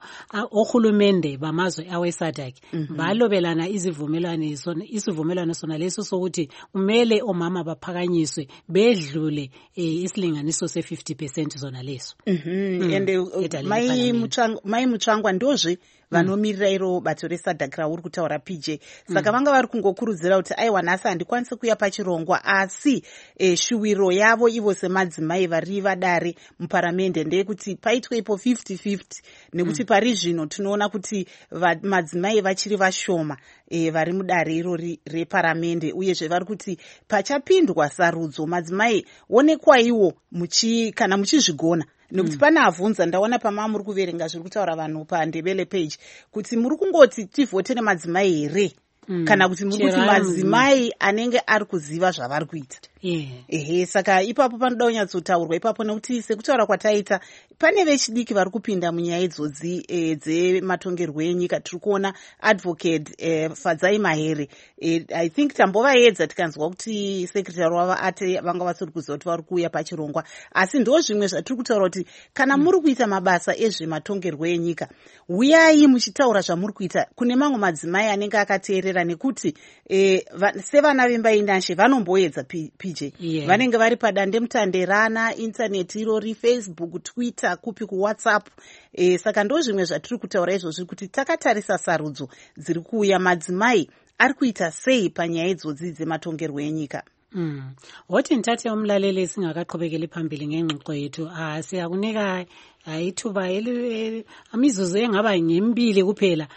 ohulumende bamazwe awesadaki mm-hmm. balobelana izivumelwano isivumelwano sona leso sokuthi umele omama baphakanyiswe bedlule eh, isilinganiso se fifty percent zona leso. Mhm. Mm. Ende uh, mai mutsvangwa mai mutsvangwa ndozve vanomirira iro bato resadhaki rauri kutaura P J. Saka vanga vari kungokurudzira kuti aiwa nhasi handikwanisi kuya pachirongwa, asi eh, shuwiro yavo ivo semadzimai vari vadare muparamende ndeyekuti paitwe ipo fifty fifty, nekuti mm. pari zvino tinoona kuti madzimai vachiri vashoma e, vari mudare irori reparamende, uyezve vari kuti pachapindwa sarudzo madzimai onekwaiwo muchi kana muchizvigona. Nekuti mm. pana avunza ndaona pamama muri kuverenga zviri kutaura vanhu pandebele page kuti muri kungoti tivhote nemadzimai here mm. kana kuti muri kuti madzimai anenge ari kuziva zvavari kuita. Yeah. Ehe, saka ipapo panoda kunyatsotaurwa ipapo, nekuti sekutaura kwataita pane vechidiki vari kupinda munyaya idzodzi e, dzematongerwo enyika. Tiri kuona advocate e, Fadzai Mahere e, I think tambovaedza tikanzwa kuti sekretary wavo ate vanga vasiri kuziva kuti vari kuuya pachirongwa, asi ndo zvimwe zvatiri kutaura kuti kana mm. muri kuita mabasa ezvematongerwo enyika, uyai muchitaura zvamuri kuita kune mamwe madzimai anenge akateerera, nekuti e, va, sevana vembainashe vanomboedza P J. Yeah. Vanenge vari padande mutande rana internet irori Facebook, Twitter, kupi ku WhatsApp. E, saka ndo zvimwe zvatiri kutaura izvozvi kuti takatarisa sarudzo dziri kuuya, madzimai ari kuita sei panyaya idzodzi dzematongerwo enyika. Mm. Woti ntate umlaleli singakaqhubekeli phambili ngengxoxo yethu, ah siyakunika ayithuba eli amizuzu engaba ngembili kuphela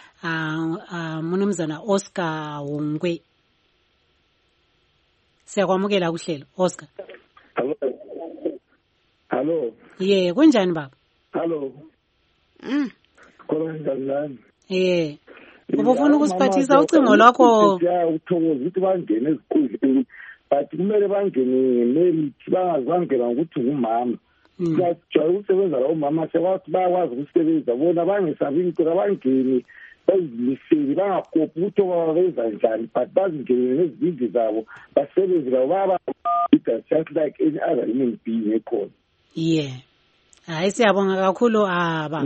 ah Mnumzana Oscar Hongwe. Siyakwamukela kuhlelo Oscar. Hello. Hello. Yeah, kunjani baba? Hello. Mm. Khona njani? Eh. Ubufuna ukusiphathisa ucingo lwakho. Ya uthokoza ukuthi bangene ezikhundleni, but kumele bangene ngemerit, bangazangena ukuthi ngumama. Ngiyajwayela ukusebenza la umama sebathi bayakwazi ukusebenza bona bangesabi into abangeni vazimiseri vangakopi kuti vavaveza njani but vazingerere nezvidhi zvavo vasevenzi vavo vavaita just like any other human being ekhona. Yeah, hayi siyabonga kakhulu aba.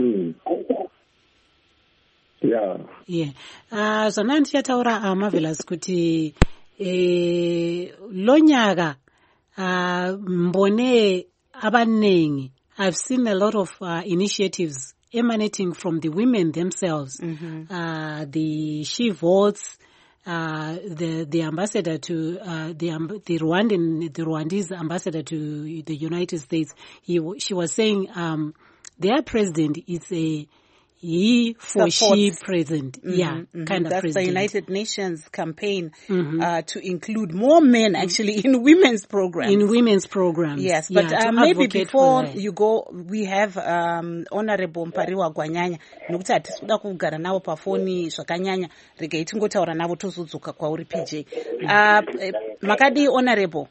Yeah. Yeah. Ah, zona ndiyataura amavelas kuti eh lonyaka ah mbone abanengi. I've seen a lot of uh, initiatives emanating from the women themselves. Mm-hmm. Uh, the She Votes, uh, the the ambassador to uh, the um, the Rwandan the Rwandese ambassador to the United States. He she was saying um, their president is a he for Supports. She president, mm-hmm, yeah, mm-hmm. kind of That's president. the United Nations campaign mm-hmm. uh, to include more men actually in women's programs. In women's programs, yes. But yeah, uh, maybe before you go, we have um, Honorable Mpariwa Gwanyanya. Nokuti hatisuda kugara navo pafoni zvakanyanya. Rega itingotaura navo tozodzoka kwauri P J. Uh, Makadi Honorable.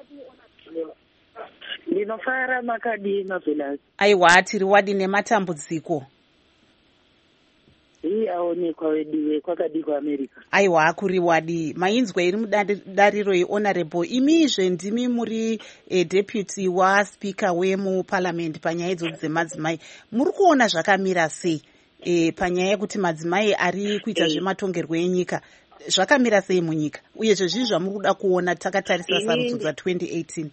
Ndinofara Makadi Mavelas. Aiwa tiri wadi nematambudziko. Hii aonekwa wediwe kwakadi kwa Amerika. Aiwa kuri wadi mainzwa iri mudariro yehonorable imizve ndimi muri eh, deputy wa speaker wemu parliament panyaya idzodzo dzemadzimai muri kuona zvakamira sei eh, panyaya yekuti madzimai ari kuita hey. zvematongerwo enyika zvakamira sei munyika uyezve zvii zvamuri kuda kuona takatarisa sarudzo dza twenty eighteen?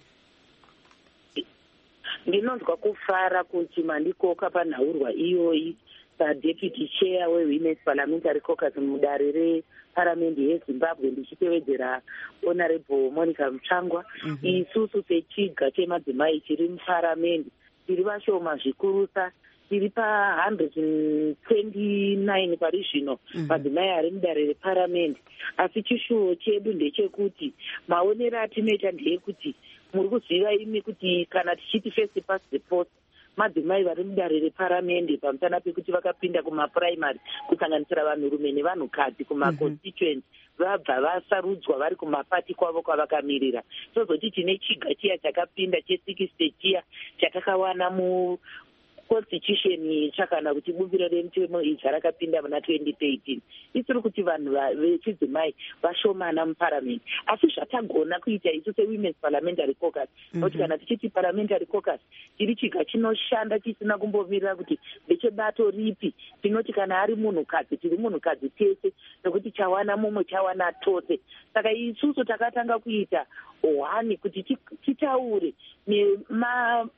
Ndinonzwa kufara kuti mandikoka panhaurwa iyoyi deputy chair we-Women's Parliamentary Caucus mudare reparamendi yeZimbabwe ndichitevedzera Honorable Monica Mutsvangwa. Mm-hmm. Isusu sechiga chemadzimai chiri muparamendi tiri vashoma zvikurusa, tiri pa one hundred twenty-nine pari zvino madzimai ari mudare reparamendi. Asi chishuwo chedu ndechekuti maonero atinoita ndeyekuti muri kuziva imi kuti kana tichiti first past the post madzimai vari mudare reparamendi pamusana pekuti vakapinda kumapuraimary kusanganisira vanhurume nevanhukadzi kumaconstituency vabva vasarudzwa vari kumapati kwavo kwavakamirira. Tozoti tine chiga chiya chakapinda chesixty chiya chatakawana mu constitution chakana kuti bumbiro remutemo idzi rakapinda muna twenty thirteen. Isiri kuti vanhu vechidzimai vashomana muparamendi, asi zvatagona kuita isu sewomen's parliamentary caucus nokuti kana tichiti parliamentary caucus tiri chiga chinoshanda chisina kumbomirira kuti ndechebato ripi. Tinoti kana ari munhukadzi tiri munhukadzi tese nokuti chawana mumwe chawana tose. Saka isusu takatanga kuita ohani kuti titaure nema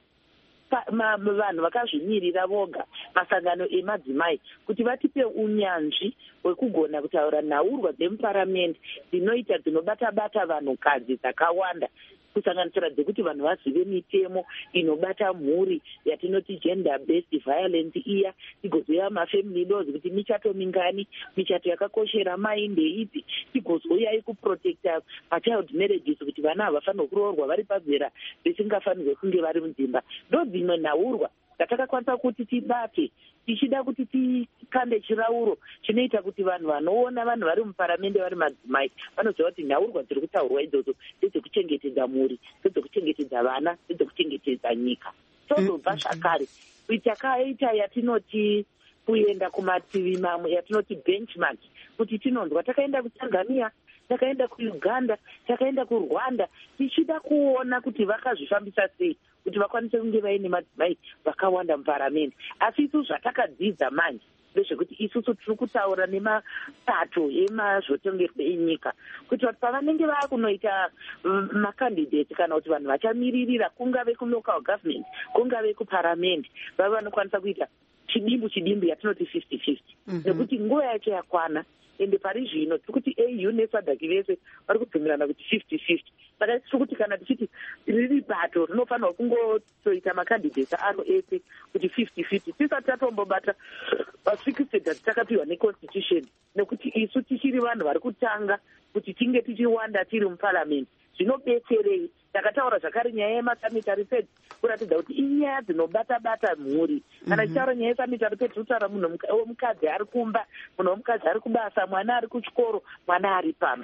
vanhu vakazvimirira voga masangano emadzimai kuti vatipe unyanzvi hwekugona kutaura nhaurwa dzemuparamendi dzinoita dzinobata-bata vanhukadzi dzakawanda kusanganisira dzekuti vanhu vazive mitemo inobata mhuri yatinoti gender based violence iya, tigozoya mafamily laws kuti michato mingani, michato yakakoshera mai ndeidzi, tigozoyai kuprotecta machild marriages kuti vana havafanirwa kuroorwa vari pazera risingafanirwe kunge vari mudzimba. Ndo dzimwe nhaurwa dzatakakwanisa kuti tibate tichida kuti tikande chirauro chinoita kuti vanhu vanoona vanhu vari muparamende vari madzimai vanoziva kuti nhaurwa dziri kutaurwa idzodzo ndedzekuchengetedza mhuri, ndedzekuchengetedza vana, ndedzekuchengetedza nyika. Tozobva zvakare takaita yatinoti kuenda kumativi mamwe yatinoti benchmark kuti tinonzwa takaenda kuTanzania, takaenda kuUganda, takaenda kuRwanda tichida kuona kuti vakazvifambisa sei kuti vakwanise kunge vaine madzimai vakawanda muparamendi. Asi isu zvatakadzidza manje ndezvekuti isusu tiri kutaura nemapato emazvotongerwo enyika kuti kuti pavanenge vakunoita makandidates kana kuti vanhu vachamiririra kungave kulocal government kungave kuparamendi vava vanokwanisa kuita chidimbu chidimbu yatinoti fifty fifty nekuti nguva yacho yakwana ende pari zvino tiri kuti A U nesadhaki vese vari kubvumirana kuti fifty fifty. Saka tiri kuti kana tichiti riri bato rinofanirwa kungotoita makandidates aro ese kuti fifty fifty tisati tatombobata pasixty dzatakapiwa neconstitution nekuti isu tichiri vanhu vari kutanga kuti tinge tichiwanda tiri muparamendi zvinobetserei. Takataura zvakare nyaya yemasanitary pads kuratidza kuti inyaya dzinobata-bata mhuri. Kana tichitaura nyaya yesanitary pads kutaura munhu womukadzi ari kumba, munhu womukadzi ari kubasa, mwana ari kuchikoro, mwana ari pamba.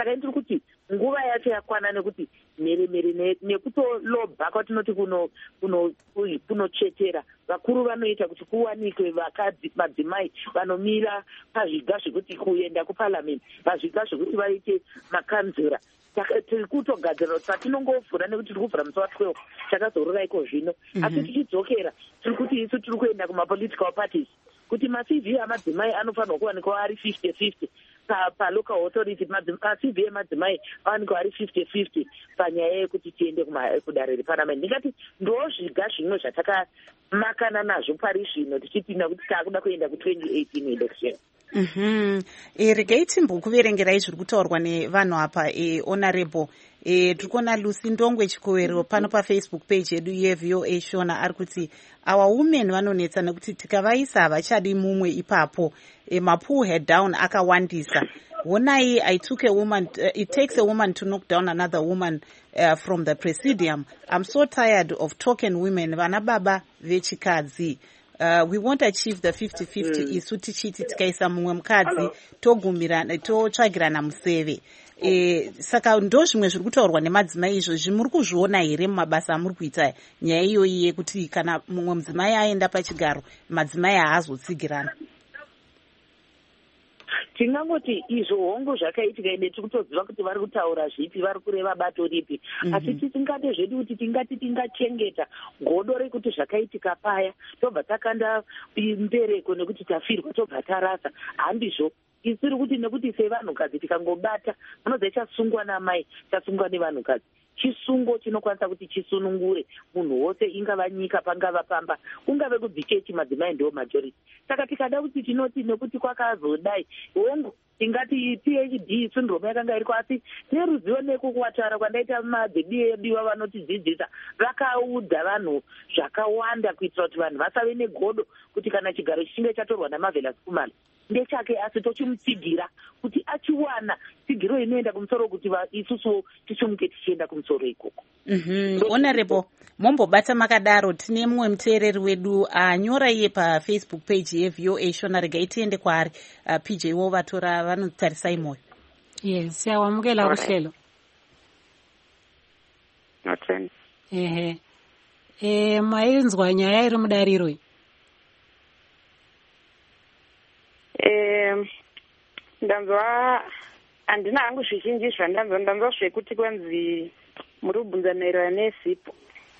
saka ndiri kuti nguva yacho yakwana nekuti mheremhere nekutolobha kwatinoti kunochetera vakuru vanoita kuti kuwanikwe vakadzi madzimai vanomira pazviga zvekuti kuenda kuparliament pazviga zvekuti vaite makanzura tiri kutogadzira kuti patinongovhura nekuti tiri kuvhura musi watwelve takazorora iko zvino asi tichidzokera tiri kuti isu tiri kuenda kumapolitical parties kuti ma-C V amadzimai anofanirwa kuwanikwa ari fifty fifty palocal authority ma-C V emadzimai awanikwa ari fifty fifty panyaya yekuti tiende kudare reparliament. Ndingati ndo zviga zvimwe zvatakamakana nazvo pari zvino tichipinda kuti taakuda kuenda ku-twenty eighteen election. Mhm. E, regai timbokuverengerai zviri kutaurwa nevanhu apa e, honorable e, tiri kuona Lucy Ndongwe Chikowero pano pafacebook page yedu yeV O A Shona ari kuti our women vanonetsa nekuti tikavaisa havachadi mumwe ipapo e, mapull head down akawandisa. Honai, I took a woman, uh, it takes a woman to knock down another woman uh, from the presidium. I'm so tired of token women. Vana baba vechikadzi. Uh, we won't achieve the fifty fifty mm. isu tichiti tikaisa mumwe mukadzi togumirana totsvagirana museve. E, saka ndo zvimwe zviri kutaurwa nemadzimai izvozvi muri kuzviona here mumabasa amuri kuita nyaya iyoyi yekuti kana mumwe mudzimai aenda pachigaro madzimai haazotsigirana? Tingangoti izvo hongu zvakaitika ende tiri kutoziva kuti vari kutaura zvipi vari kureva bato ripi asi tisingade zvedu kuti tingati tingachengeta godo rekuti zvakaitika paya tobva takanda mbereko nekuti tafirwa tobva tarasa handizvo isiri kuti nekuti sevanhukadzi tikangobata munoziva chasungwa namai chasungwa nevanhukadzi chisungo chinokwanisa kuti chisunungure munhu wose ingava nyika pangava pamba ungave kudzichechi madzimai ndo majority saka tikada kuti tinoti nekuti kwakazodai hongu tingati P H D syndrome yakanga iriko asi neruzivo nekukwatara kwandaita madzidi edu vanotidzidzisa vakaudza vanhu zvakawanda kuitira kuti vanhu vasave negodo kuti kana chigaro chichinge chatorwa naMarvelous Kumalo ndechake asi tochimutsigira kuti achiwana tsigiro inoenda kumusoro kuti isusu tichimuke tichienda kumusoro ikoko. Mhm. Honorable mombobata makadaro tine mumwe muteereri wedu anyora iye pafacebook page yeV O A Shona regai tiende kwaari uh, P J wo vatora vanotarisai moyo. Yes, siyawamukela kuhlelo. Nothing. Ehe. Eh mainzwa nyaya iri mudariro iyi. Eh ndanzwa andina hangu zvizhinji zvandanzwa ndanzwa zvekuti kwanzi muri kubvunza maererano nesipo.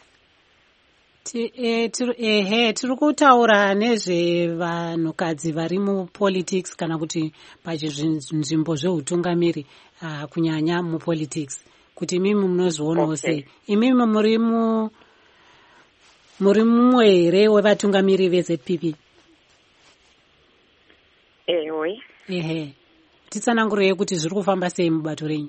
Ehe tiri kutaura nezvevanhukadzi vari mupolitics kana kuti pazvinzvimbo zveutungamiri uh, kunyanya mupolitics kuti imimi munozvionawo sei? Imimi muri mu muri mumwe here wevatungamiri veZ P P? Ewe. Ehe. Titsanangurei kuti zviri kufamba sei mubato renyu?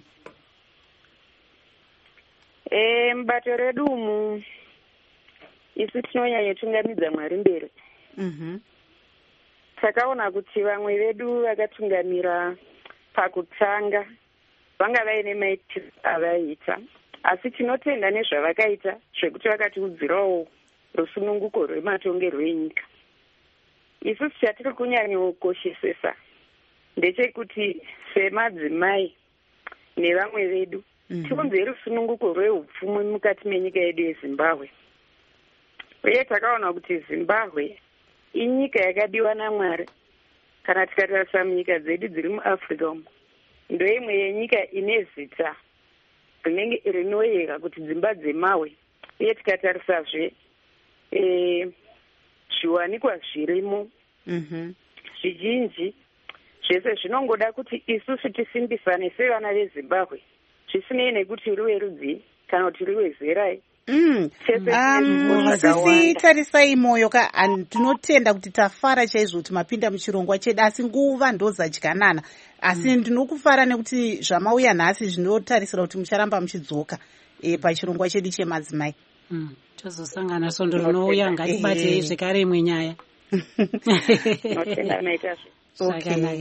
Eh mubato redu umu isu tinonyanya tungamidza Mwari mberi. Mhm. Takaona kuti vamwe vedu vakatungamira pakutanga vanga vaine maitiro avaiita asi tinotenda nezvavakaita zvekuti vakatiudzirawo rusununguko rwematongerwo enyika. Isusu chatiri kunyanyokoshesesa ndechekuti semadzimai nevamwe vedu tikonzere rusununguko rweupfumi mukati menyika yedu yeZimbabwe. Uye takaona kuti Zimbabwe inyika yakadiwa naMwari kana tikatarisa munyika dzedu dziri muAfrica umu ndo imwe yenyika ine zita rinenge rinoyera kuti dzimba dzemawe. Uye tikatarisazve eh zviwanikwa zvirimo zvizhinji zvese zvinongoda kuti isusu tisimbisane sevana veZimbabwe zvisinei nekuti uriwe rudzi kana kuti uriwe zerai. Mm. Um, sisi tarisai moyo ka tinotenda kuti tafara chaizvo kuti mapinda muchirongwa chedu asi nguva ndozadyanana asi mm. ndinokufara nekuti zvamauya nhasi zvinotarisira kuti mucharamba muchidzoka e, pachirongwa chedu chemadzimai. Mm. Tozosangana sondo rinouya ngatibatei zvekare imwe nyaya. Notenda naita Okay.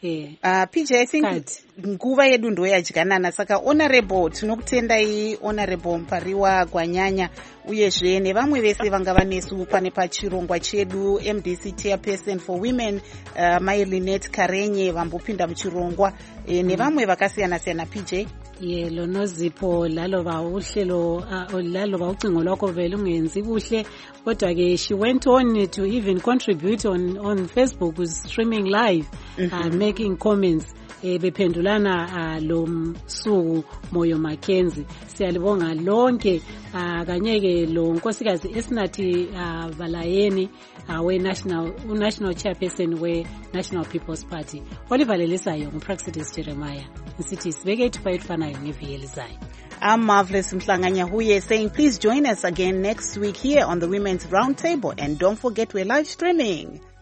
Yeah. Uh, P J, I think nguva yedu ndo yadyanana, saka honorable tinokutendai honorable Mpariwa Gwanyanya uyezve nevamwe vese vangava nesu pane pachirongwa chedu M D C chairperson for women uh, Mai Lynette Karenye vambopinda muchirongwa e, nevamwe vakasiyana siyana. P J ye lonoZipho lalova uhlelo uh, lalova ucingo lwakho vele ungenzi kuhle, kodwa ke she went on to even contribute on on Facebook with streaming live, mm-hmm. uh, making comments eh bephendulana uh, lo msuku Moyo Mackenzie. Siyalibonga lonke uh, kanyeke lo nkosikazi esinathi uh, Balayeni uh, we national national chairperson we National People's Party. Oliver Lelisayo nguPraxidis Jeremiah nsithi sibeke ithuba elifanayo ngeviki elizayo. I'm Marvelous Mhlanganya Huye saying please join us again next week here on the Women's Roundtable, and don't forget we're live streaming.